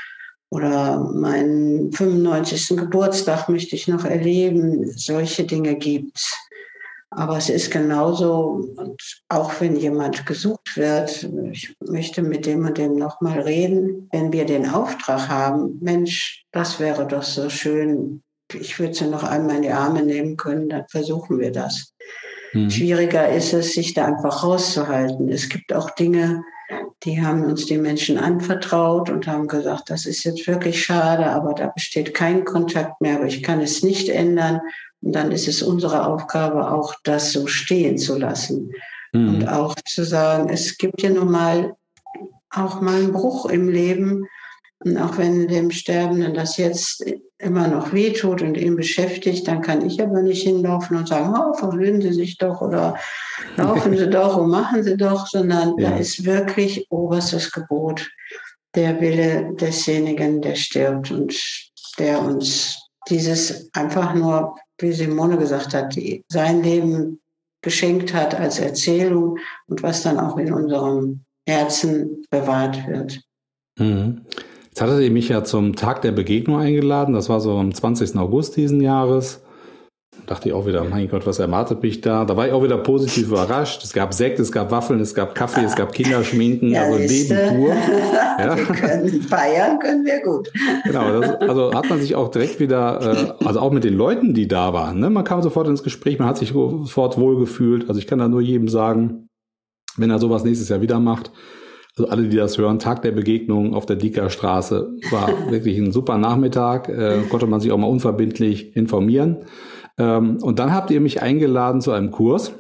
oder meinen fünfundneunzigsten Geburtstag möchte ich noch erleben. Solche Dinge gibt's. Aber es ist genauso, und auch wenn jemand gesucht wird, ich möchte mit dem und dem nochmal reden, wenn wir den Auftrag haben, Mensch, das wäre doch so schön, ich würde sie noch einmal in die Arme nehmen können, dann versuchen wir das. Mhm. Schwieriger ist es, sich da einfach rauszuhalten. Es gibt auch Dinge, die haben uns die Menschen anvertraut und haben gesagt, das ist jetzt wirklich schade, aber da besteht kein Kontakt mehr, aber ich kann es nicht ändern. Und dann ist es unsere Aufgabe, auch das so stehen zu lassen. Mhm. Und auch zu sagen, es gibt ja nun mal auch mal einen Bruch im Leben. Und auch wenn dem Sterbenden das jetzt immer noch wehtut und ihn beschäftigt, dann kann ich aber nicht hinlaufen und sagen, oh, verwöhnen Sie sich doch oder laufen Sie doch und machen Sie doch, sondern ja. Da ist wirklich oberstes Gebot der Wille desjenigen, der stirbt und der uns dieses einfach nur, wie Simone gesagt hat, die, sein Leben geschenkt hat als Erzählung und was dann auch in unserem Herzen bewahrt wird. Mhm. Jetzt hattet ihr mich ja zum Tag der Begegnung eingeladen. Das war so am zwanzigsten August diesen Jahres. Da dachte ich auch wieder, mein Gott, was erwartet mich da? Da war ich auch wieder positiv überrascht. Es gab Sekt, es gab Waffeln, es gab Kaffee, es gab Kinderschminken, ja, also Leben pur. Ja. Wir können feiern, können wir gut. Genau, das, also hat man sich auch direkt wieder, äh, also auch mit den Leuten, die da waren, ne? Man kam sofort ins Gespräch, man hat sich sofort wohlgefühlt. Also ich kann da nur jedem sagen, wenn er sowas nächstes Jahr wieder macht, also alle, die das hören, Tag der Begegnung auf der Dieker Straße, war wirklich ein super Nachmittag, äh, konnte man sich auch mal unverbindlich informieren. Ähm, und dann habt ihr mich eingeladen zu einem Kurs,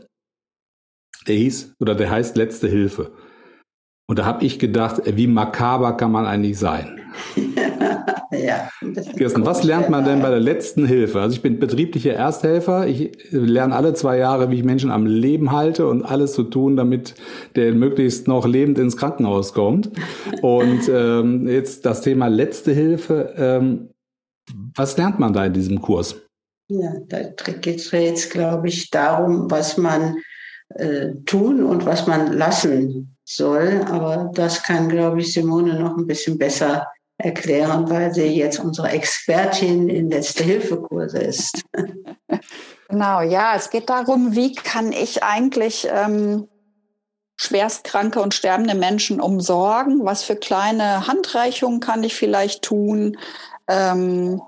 der hieß, oder der heißt Letzte Hilfe. Und da habe ich gedacht, wie makaber kann man eigentlich sein? Ja, Kirsten, was lernt man denn bei der letzten Hilfe? Also ich bin betrieblicher Ersthelfer. Ich lerne alle zwei Jahre, wie ich Menschen am Leben halte und alles zu tun, damit der möglichst noch lebend ins Krankenhaus kommt. Und ähm, jetzt das Thema letzte Hilfe. Ähm, was lernt man da in diesem Kurs? Ja, da geht es jetzt, glaube ich, darum, was man äh, tun und was man lassen soll. Aber das kann, glaube ich, Simone noch ein bisschen besser erklären, weil sie jetzt unsere Expertin in Letzte-Hilfe-Kurse ist. Genau, ja, es geht darum, wie kann ich eigentlich ähm, schwerstkranke und sterbende Menschen umsorgen? Was für kleine Handreichungen kann ich vielleicht tun? Ähm,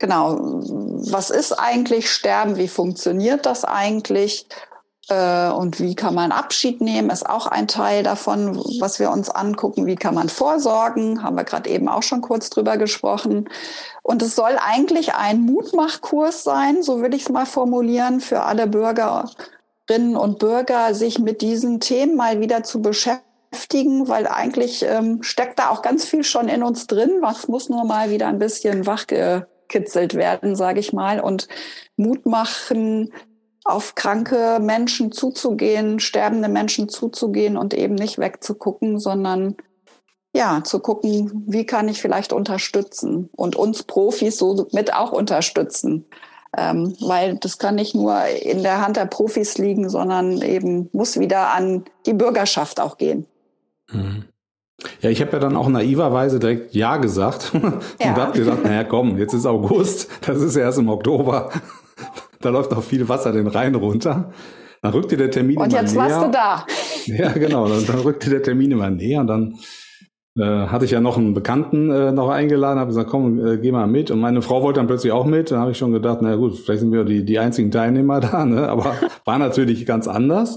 genau, was ist eigentlich Sterben? Wie funktioniert das eigentlich? Äh, und wie kann man Abschied nehmen? Ist auch ein Teil davon, was wir uns angucken. Wie kann man vorsorgen? Haben wir gerade eben auch schon kurz drüber gesprochen. Und es soll eigentlich ein Mutmachkurs sein, so will ich es mal formulieren, für alle Bürgerinnen und Bürger, sich mit diesen Themen mal wieder zu beschäftigen, weil eigentlich ähm, steckt da auch ganz viel schon in uns drin. Was muss nur mal wieder ein bisschen wachgekitzelt werden, sage ich mal. Und Mut machen, auf kranke Menschen zuzugehen, sterbende Menschen zuzugehen und eben nicht wegzugucken, sondern ja, zu gucken, wie kann ich vielleicht unterstützen und uns Profis so mit auch unterstützen. Ähm, weil das kann nicht nur in der Hand der Profis liegen, sondern eben muss wieder an die Bürgerschaft auch gehen. Mhm. Ja, ich habe ja dann auch naiverweise direkt Ja gesagt und ja. habe gesagt, naja komm, jetzt ist August, das ist ja erst im Oktober, da läuft noch viel Wasser den Rhein runter. Dann rückte der Termin und immer näher. Und jetzt warst du da. Ja, genau, dann, dann rückte der Termin immer näher und dann äh, hatte ich ja noch einen Bekannten äh, noch eingeladen, habe gesagt, komm, äh, geh mal mit. Und meine Frau wollte dann plötzlich auch mit. Dann habe ich schon gedacht, na gut, vielleicht sind wir die, die einzigen Teilnehmer da, ne? Aber war natürlich ganz anders.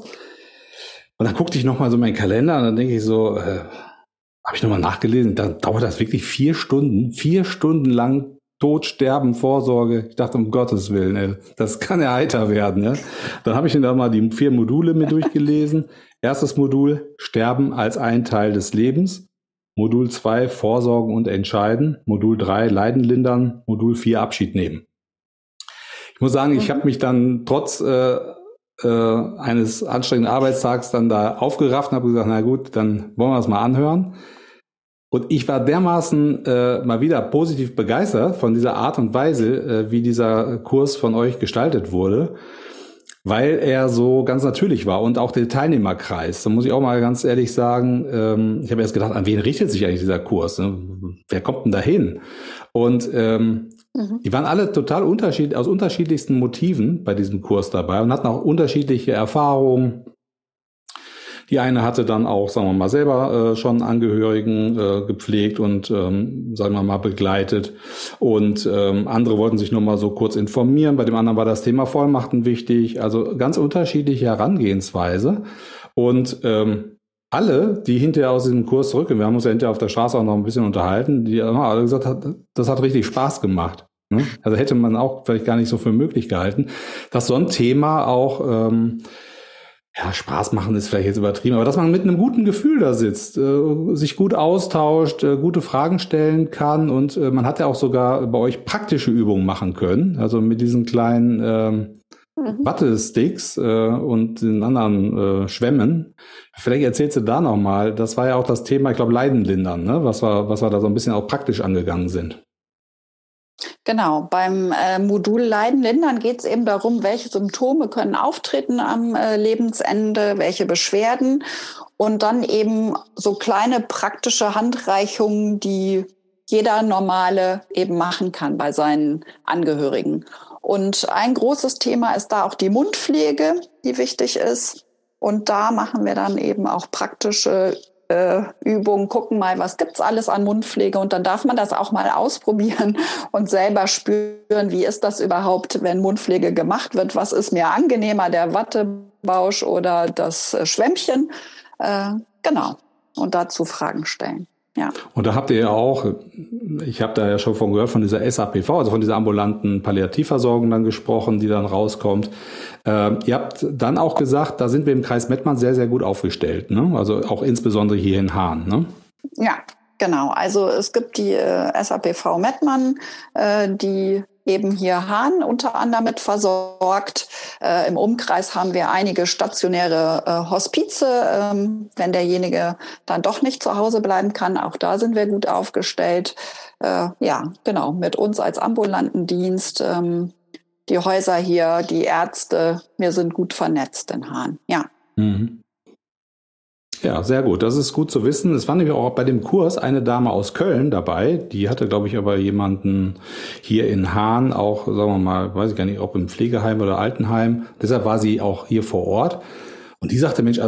Und dann guckte ich nochmal so meinen Kalender und dann denke ich so, äh, habe ich nochmal nachgelesen, dann dauert das wirklich vier Stunden, vier Stunden lang Tod, Sterben, Vorsorge. Ich dachte, um Gottes Willen, ey, das kann ja heiter werden. Ne? Dann habe ich dann mal die vier Module mit durchgelesen. Erstes Modul, Sterben als ein Teil des Lebens. Modul zwei, Vorsorgen und Entscheiden. Modul drei, Leiden lindern. Modul vier, Abschied nehmen. Ich muss sagen, ich habe mich dann trotz äh, äh, eines anstrengenden Arbeitstags dann da aufgerafft und habe gesagt, na gut, dann wollen wir das mal anhören. Und ich war dermaßen äh, mal wieder positiv begeistert von dieser Art und Weise, äh, wie dieser Kurs von euch gestaltet wurde, weil er so ganz natürlich war und auch der Teilnehmerkreis. Da muss ich auch mal ganz ehrlich sagen, ähm, ich habe erst gedacht, an wen richtet sich eigentlich dieser Kurs? Ne? Wer kommt denn da hin? Und ähm, mhm. die waren alle total unterschiedlich, aus unterschiedlichsten Motiven bei diesem Kurs dabei und hatten auch unterschiedliche Erfahrungen. Die eine hatte dann auch, sagen wir mal, selber äh, schon Angehörigen äh, gepflegt und, ähm, sagen wir mal, begleitet. Und ähm, andere wollten sich nur mal so kurz informieren. Bei dem anderen war das Thema Vollmachten wichtig. Also ganz unterschiedliche Herangehensweise. Und ähm, alle, die hinterher aus diesem Kurs zurückgehen, wir haben uns ja hinterher auf der Straße auch noch ein bisschen unterhalten, die haben alle gesagt, das hat richtig Spaß gemacht. Also hätte man auch vielleicht gar nicht so für möglich gehalten, dass so ein Thema auch... Ähm, ja, Spaß machen ist vielleicht jetzt übertrieben, aber dass man mit einem guten Gefühl da sitzt, äh, sich gut austauscht, äh, gute Fragen stellen kann und äh, man hat ja auch sogar bei euch praktische Übungen machen können, also mit diesen kleinen ähm, mhm. Wattesticks äh, und den anderen äh, Schwämmen. Vielleicht erzählst du da nochmal, das war ja auch das Thema, ich glaube, Leiden lindern, ne? was wir, was wir da so ein bisschen auch praktisch angegangen sind. Genau, beim äh, Modul Leiden lindern geht es eben darum, welche Symptome können auftreten am äh, Lebensende, welche Beschwerden und dann eben so kleine praktische Handreichungen, die jeder Normale eben machen kann bei seinen Angehörigen. Und ein großes Thema ist da auch die Mundpflege, die wichtig ist. Und da machen wir dann eben auch praktische Äh, Übungen, gucken mal, was gibt's alles an Mundpflege und dann darf man das auch mal ausprobieren und selber spüren, wie ist das überhaupt, wenn Mundpflege gemacht wird, was ist mir angenehmer, der Wattebausch oder das Schwämmchen, äh, genau, und dazu Fragen stellen. Ja. Und da habt ihr ja auch, ich habe da ja schon von gehört, von dieser S A P V, also von dieser ambulanten Palliativversorgung dann gesprochen, die dann rauskommt. Ähm, ihr habt dann auch gesagt, da sind wir im Kreis Mettmann sehr, sehr gut aufgestellt, ne? Also auch insbesondere hier in Hahn, ne? Ja, genau. Also es gibt die äh, S A P V Mettmann, äh, die eben hier Hahn unter anderem mit versorgt. Äh, im Umkreis haben wir einige stationäre äh, Hospize, ähm, wenn derjenige dann doch nicht zu Hause bleiben kann. Auch da sind wir gut aufgestellt. Äh, ja, genau, mit uns als ambulanten Dienst, ähm, die Häuser hier, die Ärzte, wir sind gut vernetzt in Hahn, ja. Mhm. Ja, sehr gut. Das ist gut zu wissen. Es war nämlich auch bei dem Kurs eine Dame aus Köln dabei. Die hatte, glaube ich, aber jemanden hier in Hahn, auch, sagen wir mal, weiß ich gar nicht, ob im Pflegeheim oder Altenheim. Deshalb war sie auch hier vor Ort. Und die sagte, Mensch, also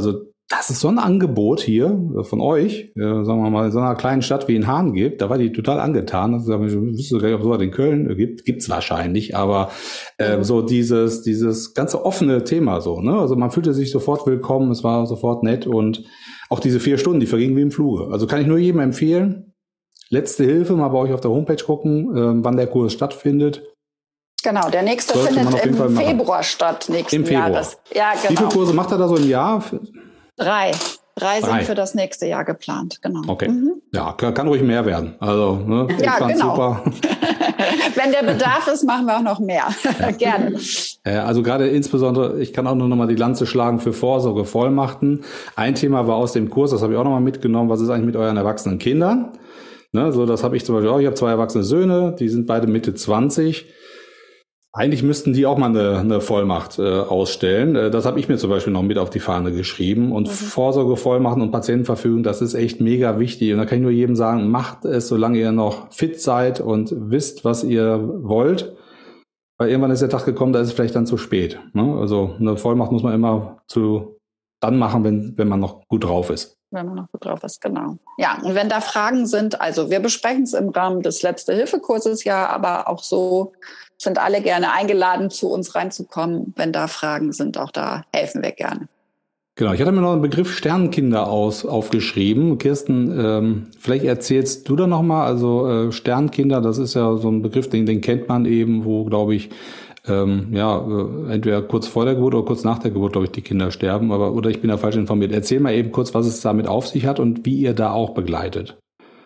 dass es so ein Angebot hier von euch, äh, sagen wir mal, in so einer kleinen Stadt wie in Hahn gibt, da war die total angetan. Also, ich wüsste gar nicht, ob es sowas in Köln gibt. Gibt's wahrscheinlich, aber äh, so dieses dieses ganze offene Thema so, ne? Also man fühlte sich sofort willkommen, es war sofort nett und auch diese vier Stunden, die vergingen wie im Fluge. Also kann ich nur jedem empfehlen. Letzte Hilfe, mal bei euch auf der Homepage gucken, äh, wann der Kurs stattfindet. Genau, der nächste Sollte findet im Februar machen. statt, nächsten Im Februar. Jahres. Ja, genau. Wie viele Kurse macht er da so im Jahr? Drei. Drei sind Drei. für das nächste Jahr geplant, genau. Okay. Mhm. Ja, kann, kann ruhig mehr werden. Also, ne, ich ja, fand's genau. super. Wenn der Bedarf ist, machen wir auch noch mehr. Gerne. Also gerade insbesondere, ich kann auch nur noch mal die Lanze schlagen für Vorsorgevollmachten. Ein Thema war aus dem Kurs, das habe ich auch noch mal mitgenommen, was ist eigentlich mit euren erwachsenen Kindern? Ne, so, das habe ich zum Beispiel auch. Ich habe zwei erwachsene Söhne, die sind beide Mitte zwanzig. Eigentlich müssten die auch mal eine, eine Vollmacht äh, ausstellen. Äh, das habe ich mir zum Beispiel noch mit auf die Fahne geschrieben. Und mhm. Vorsorgevollmachten und Patientenverfügung, das ist echt mega wichtig. Und da kann ich nur jedem sagen, macht es, solange ihr noch fit seid und wisst, was ihr wollt. Weil irgendwann ist der Tag gekommen, da ist es vielleicht dann zu spät. Ne? Also eine Vollmacht muss man immer zu dann machen, wenn, wenn man noch gut drauf ist. Wenn man noch gut drauf ist, genau. Ja, und wenn da Fragen sind, also wir besprechen es im Rahmen des Letzte-Hilfe-Kurses ja, aber auch so sind alle gerne eingeladen, zu uns reinzukommen. Wenn da Fragen sind, auch da helfen wir gerne. Genau, ich hatte mir noch einen Begriff Sternkinder aus, aufgeschrieben. Kirsten, ähm, vielleicht erzählst du da nochmal, also äh, Sternkinder, das ist ja so ein Begriff, den, den kennt man eben, wo, glaube ich, ähm, ja, äh, entweder kurz vor der Geburt oder kurz nach der Geburt, glaube ich, die Kinder sterben, aber oder ich bin da falsch informiert. Erzähl mal eben kurz, was es damit auf sich hat und wie ihr da auch begleitet.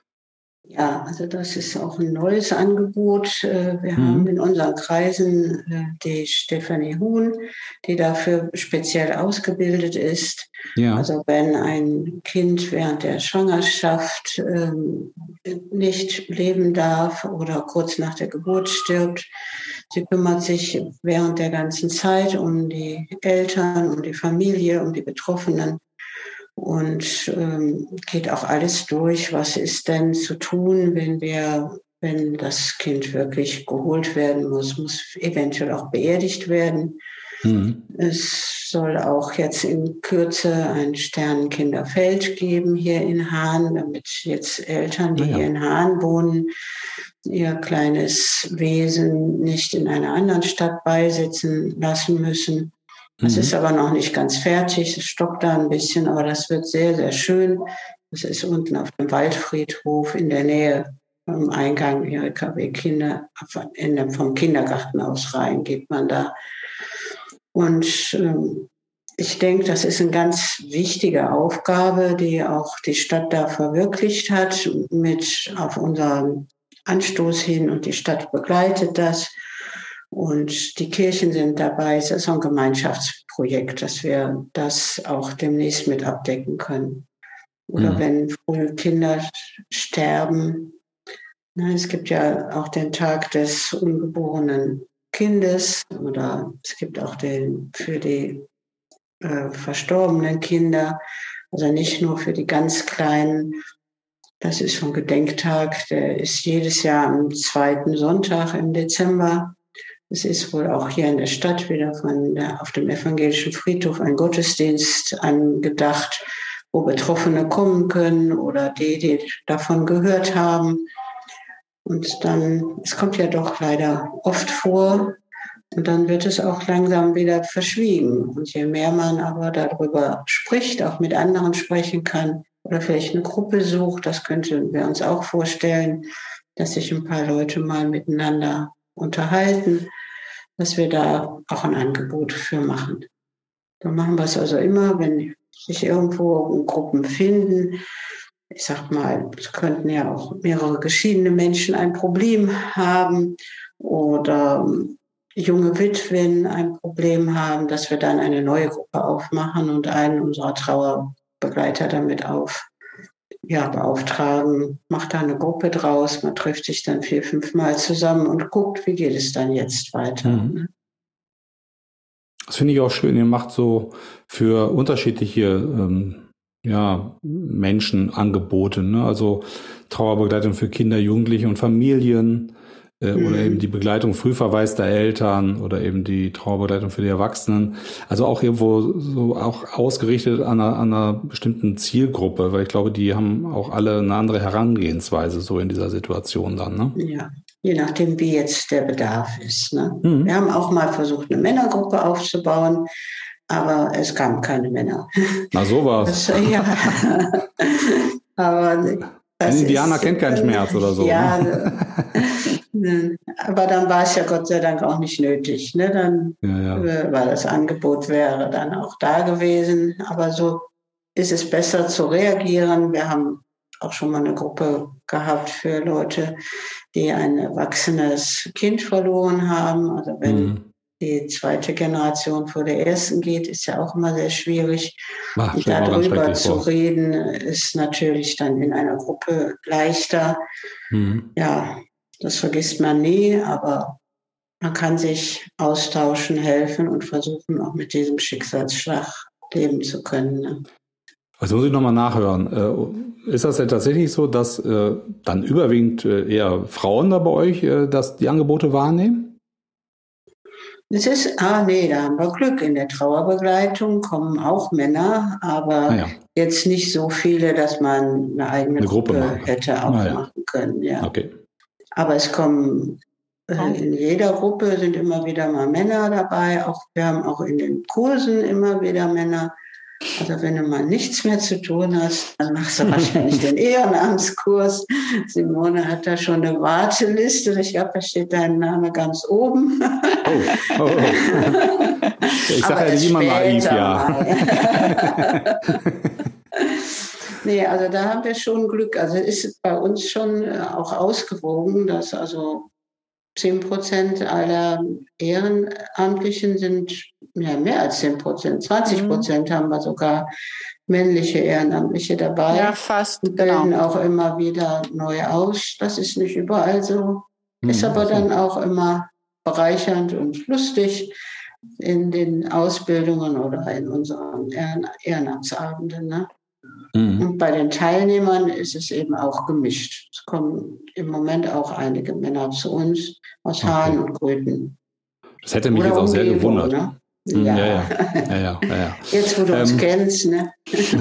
Ja, also das ist auch ein neues Angebot. Wir Mhm. haben in unseren Kreisen die Stefanie Huhn, die dafür speziell ausgebildet ist. Ja. Also wenn ein Kind während der Schwangerschaft nicht leben darf oder kurz nach der Geburt stirbt, sie kümmert sich während der ganzen Zeit um die Eltern, um die Familie, um die Betroffenen. Und ähm, geht auch alles durch, was ist denn zu tun, wenn wir, wenn das Kind wirklich geholt werden muss, muss eventuell auch beerdigt werden. Mhm. Es soll auch jetzt in Kürze ein Sternenkinderfeld geben hier in Hahn, damit jetzt Eltern, die ja. hier in Hahn wohnen, ihr kleines Wesen nicht in einer anderen Stadt beisetzen lassen müssen. Es ist aber noch nicht ganz fertig, es stockt da ein bisschen, aber das wird sehr, sehr schön. Das ist unten auf dem Waldfriedhof in der Nähe vom Eingang Erika W. Kinder, vom Kindergarten aus rein geht man da. Und ähm, ich denke, das ist eine ganz wichtige Aufgabe, die auch die Stadt da verwirklicht hat, mit auf unseren Anstoß hin, und die Stadt begleitet das. Und die Kirchen sind dabei. Es ist ein Gemeinschaftsprojekt, dass wir das auch demnächst mit abdecken können. Oder mhm. wenn frühe Kinder sterben. Na, es gibt ja auch den Tag des ungeborenen Kindes, oder es gibt auch den für die äh, verstorbenen Kinder, also nicht nur für die ganz Kleinen. Das ist so ein Gedenktag, der ist jedes Jahr am zweiten Sonntag im Dezember. Es ist wohl auch hier in der Stadt wieder von der, auf dem evangelischen Friedhof ein Gottesdienst angedacht, wo Betroffene kommen können oder die, die davon gehört haben. Und dann, es kommt ja doch leider oft vor, und dann wird es auch langsam wieder verschwiegen. Und je mehr man aber darüber spricht, auch mit anderen sprechen kann oder vielleicht eine Gruppe sucht, das könnten wir uns auch vorstellen, dass sich ein paar Leute mal miteinander unterhalten, dass wir da auch ein Angebot für machen. Dann machen wir es also immer, wenn sich irgendwo Gruppen finden. Ich sag mal, es könnten ja auch mehrere geschiedene Menschen ein Problem haben oder junge Witwen ein Problem haben, dass wir dann eine neue Gruppe aufmachen und einen unserer Trauerbegleiter damit auf ja, beauftragen, macht da eine Gruppe draus, man trifft sich dann vier, fünf Mal zusammen und guckt, wie geht es dann jetzt weiter. Mhm. Das finde ich auch schön, ihr macht so für unterschiedliche ähm, ja, Menschen Angebote, ne? Also Trauerbegleitung für Kinder, Jugendliche und Familien, äh, mhm. oder eben die Begleitung frühverwaister Eltern oder eben die Trauerbegleitung für die Erwachsenen. Also auch irgendwo so auch ausgerichtet an einer, an einer bestimmten Zielgruppe, weil ich glaube, die haben auch alle eine andere Herangehensweise so in dieser Situation dann, ne? Ja, je nachdem, wie jetzt der Bedarf ist, ne? Mhm. Wir haben auch mal versucht, eine Männergruppe aufzubauen, aber es kamen keine Männer. Na, sowas. Das, ja. Aber ein Indianer ist, kennt keinen Schmerz oder so. Ja, ne? Aber dann war es ja Gott sei Dank auch nicht nötig. Ne? Dann ja, ja. Weil das Angebot wäre dann auch da gewesen. Aber so ist es besser zu reagieren. Wir haben auch schon mal eine Gruppe gehabt für Leute, die ein erwachsenes Kind verloren haben. Also wenn mhm. die zweite Generation vor der ersten geht, ist ja auch immer sehr schwierig. Ach, und darüber zu vor. reden, ist natürlich dann in einer Gruppe leichter. Mhm. Ja, das vergisst man nie, aber man kann sich austauschen, helfen und versuchen, auch mit diesem Schicksalsschlag leben zu können. Ne? Also muss ich nochmal nachhören. Ist das denn tatsächlich so, dass äh, dann überwiegend äh, eher Frauen da bei euch äh, dass die Angebote wahrnehmen? Es ist, ah nee, da haben wir Glück. In der Trauerbegleitung kommen auch Männer, aber ah, ja. jetzt nicht so viele, dass man eine eigene eine Gruppe, Gruppe hätte auch ah, ja. machen können. Ja. Okay. Aber es kommen äh, in jeder Gruppe sind immer wieder mal Männer dabei. Auch wir haben auch in den Kursen immer wieder Männer. Also wenn du mal nichts mehr zu tun hast, dann machst du wahrscheinlich den Ehrenamtskurs. Simone hat da schon eine Warteliste. Ich glaube, da steht dein Name ganz oben. Oh, oh, oh. Ich sage ja nicht immer naiv, ja. Nee, also da haben wir schon Glück. Also ist bei uns schon auch ausgewogen, dass also zehn Prozent aller Ehrenamtlichen sind, ja mehr als zehn Prozent, zwanzig Prozent mhm. haben wir sogar männliche Ehrenamtliche dabei. Ja, fast, und bilden genau. auch immer wieder neu aus. Das ist nicht überall so, mhm. ist aber dann auch immer bereichernd und lustig in den Ausbildungen oder in unseren Ehren- Ehrenamtsabenden, ne? Mhm. Und bei den Teilnehmern ist es eben auch gemischt. Es kommen im Moment auch einige Männer zu uns aus Hahn okay. und Gröten. Das hätte mich Oder jetzt auch sehr gewundert. Ne? Ja. Ja, ja. Ja, ja, ja, ja. Jetzt, wo du ähm, uns kennst, ne?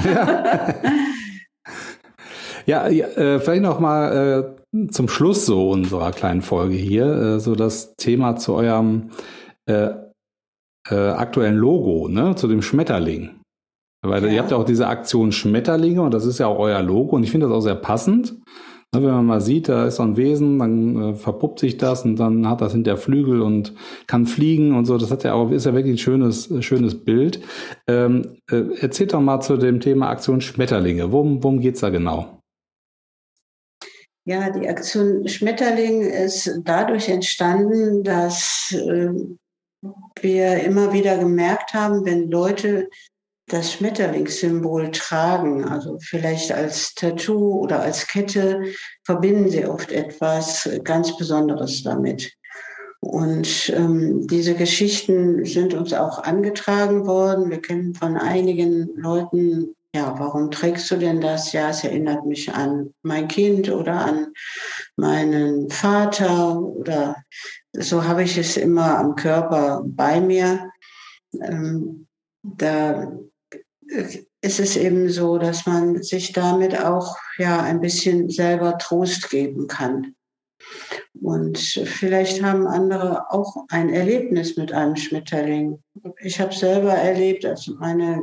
ja, ja äh, vielleicht noch mal äh, zum Schluss so unserer kleinen Folge hier, äh, so das Thema zu eurem äh, äh, aktuellen Logo, ne, zu dem Schmetterling. Weil ja. ihr habt ja auch diese Aktion Schmetterlinge und das ist ja auch euer Logo und ich finde das auch sehr passend. Wenn man mal sieht, da ist so ein Wesen, dann äh, verpuppt sich das und dann hat das hinter Flügel und kann fliegen und so. Das hat ja auch, ist ja wirklich ein schönes, schönes Bild. Ähm, äh, erzählt doch mal zu dem Thema Aktion Schmetterlinge. Worum, worum geht's da genau? Ja, die Aktion Schmetterling ist dadurch entstanden, dass äh, wir immer wieder gemerkt haben, wenn Leute das Schmetterlingssymbol tragen, also vielleicht als Tattoo oder als Kette, verbinden sie oft etwas ganz Besonderes damit. Und ähm, diese Geschichten sind uns auch angetragen worden. Wir kennen von einigen Leuten, ja, warum trägst du denn das? Ja, es erinnert mich an mein Kind oder an meinen Vater oder so habe ich es immer am Körper bei mir. Ähm, da ist es eben so, dass man sich damit auch ja ein bisschen selber Trost geben kann. Und vielleicht haben andere auch ein Erlebnis mit einem Schmetterling. Ich habe selber erlebt, als meine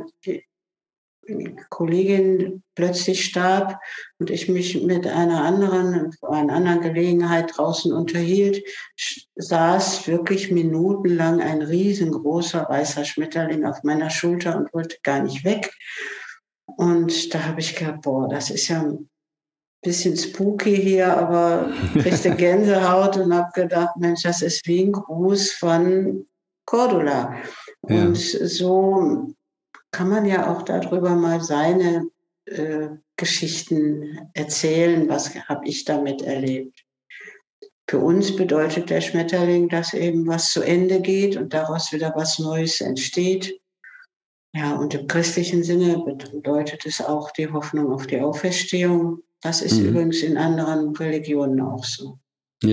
Kollegin plötzlich starb und ich mich mit einer anderen, einer anderen Gelegenheit draußen unterhielt, saß wirklich minutenlang ein riesengroßer weißer Schmetterling auf meiner Schulter und wollte gar nicht weg. Und da habe ich gedacht, boah, das ist ja ein bisschen spooky hier, aber kriegte Gänsehaut und habe gedacht, Mensch, das ist wie ein Gruß von Cordula. Ja. Und so kann man ja auch darüber mal seine äh, Geschichten erzählen, was habe ich damit erlebt. Für uns bedeutet der Schmetterling, dass eben was zu Ende geht und daraus wieder was Neues entsteht. Ja, und im christlichen Sinne bedeutet es auch die Hoffnung auf die Auferstehung. Das ist mhm. übrigens in anderen Religionen auch so. Ja,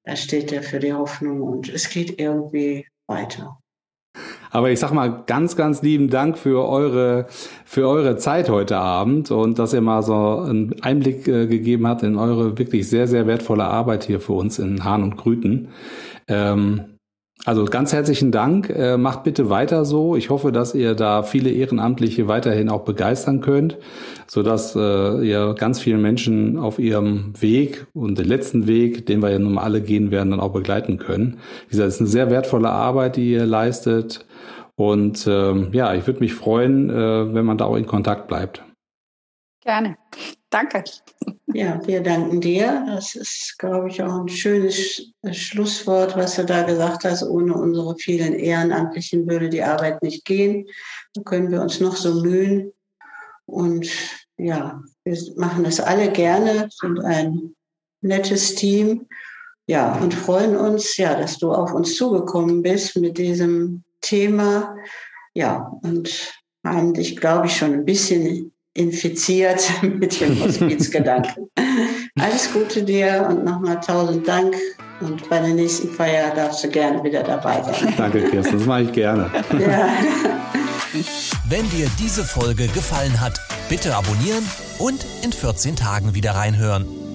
da steht er für die Hoffnung und es geht irgendwie weiter. Aber ich sag mal ganz, ganz lieben Dank für eure, für eure Zeit heute Abend und dass ihr mal so einen Einblick äh, gegeben habt in eure wirklich sehr, sehr wertvolle Arbeit hier für uns in Hahn und Grüten. Ähm, Also ganz herzlichen Dank. Äh, macht bitte weiter so. Ich hoffe, dass ihr da viele Ehrenamtliche weiterhin auch begeistern könnt, sodass äh, ihr ganz vielen Menschen auf ihrem Weg und den letzten Weg, den wir ja nun mal alle gehen werden, dann auch begleiten können. Wie gesagt, es ist eine sehr wertvolle Arbeit, die ihr leistet. Und ähm, ja, ich würde mich freuen, äh, wenn man da auch in Kontakt bleibt. Gerne. Danke. Ja, wir danken dir. Das ist, glaube ich, auch ein schönes Schlusswort, was du da gesagt hast. Ohne unsere vielen Ehrenamtlichen würde die Arbeit nicht gehen. Da können wir uns noch so mühen. Und ja, wir machen das alle gerne, sind ein nettes Team. Ja, und freuen uns, ja, dass du auf uns zugekommen bist mit diesem Thema. Ja, und haben dich, glaube ich, schon ein bisschen infiziert mit dem Hospizgedanken. Alles Gute dir und nochmal tausend Dank. Und bei der nächsten Feier darfst du gerne wieder dabei sein. Danke, Kirsten, das mache ich gerne. Ja. Wenn dir diese Folge gefallen hat, bitte abonnieren und in vierzehn Tagen wieder reinhören.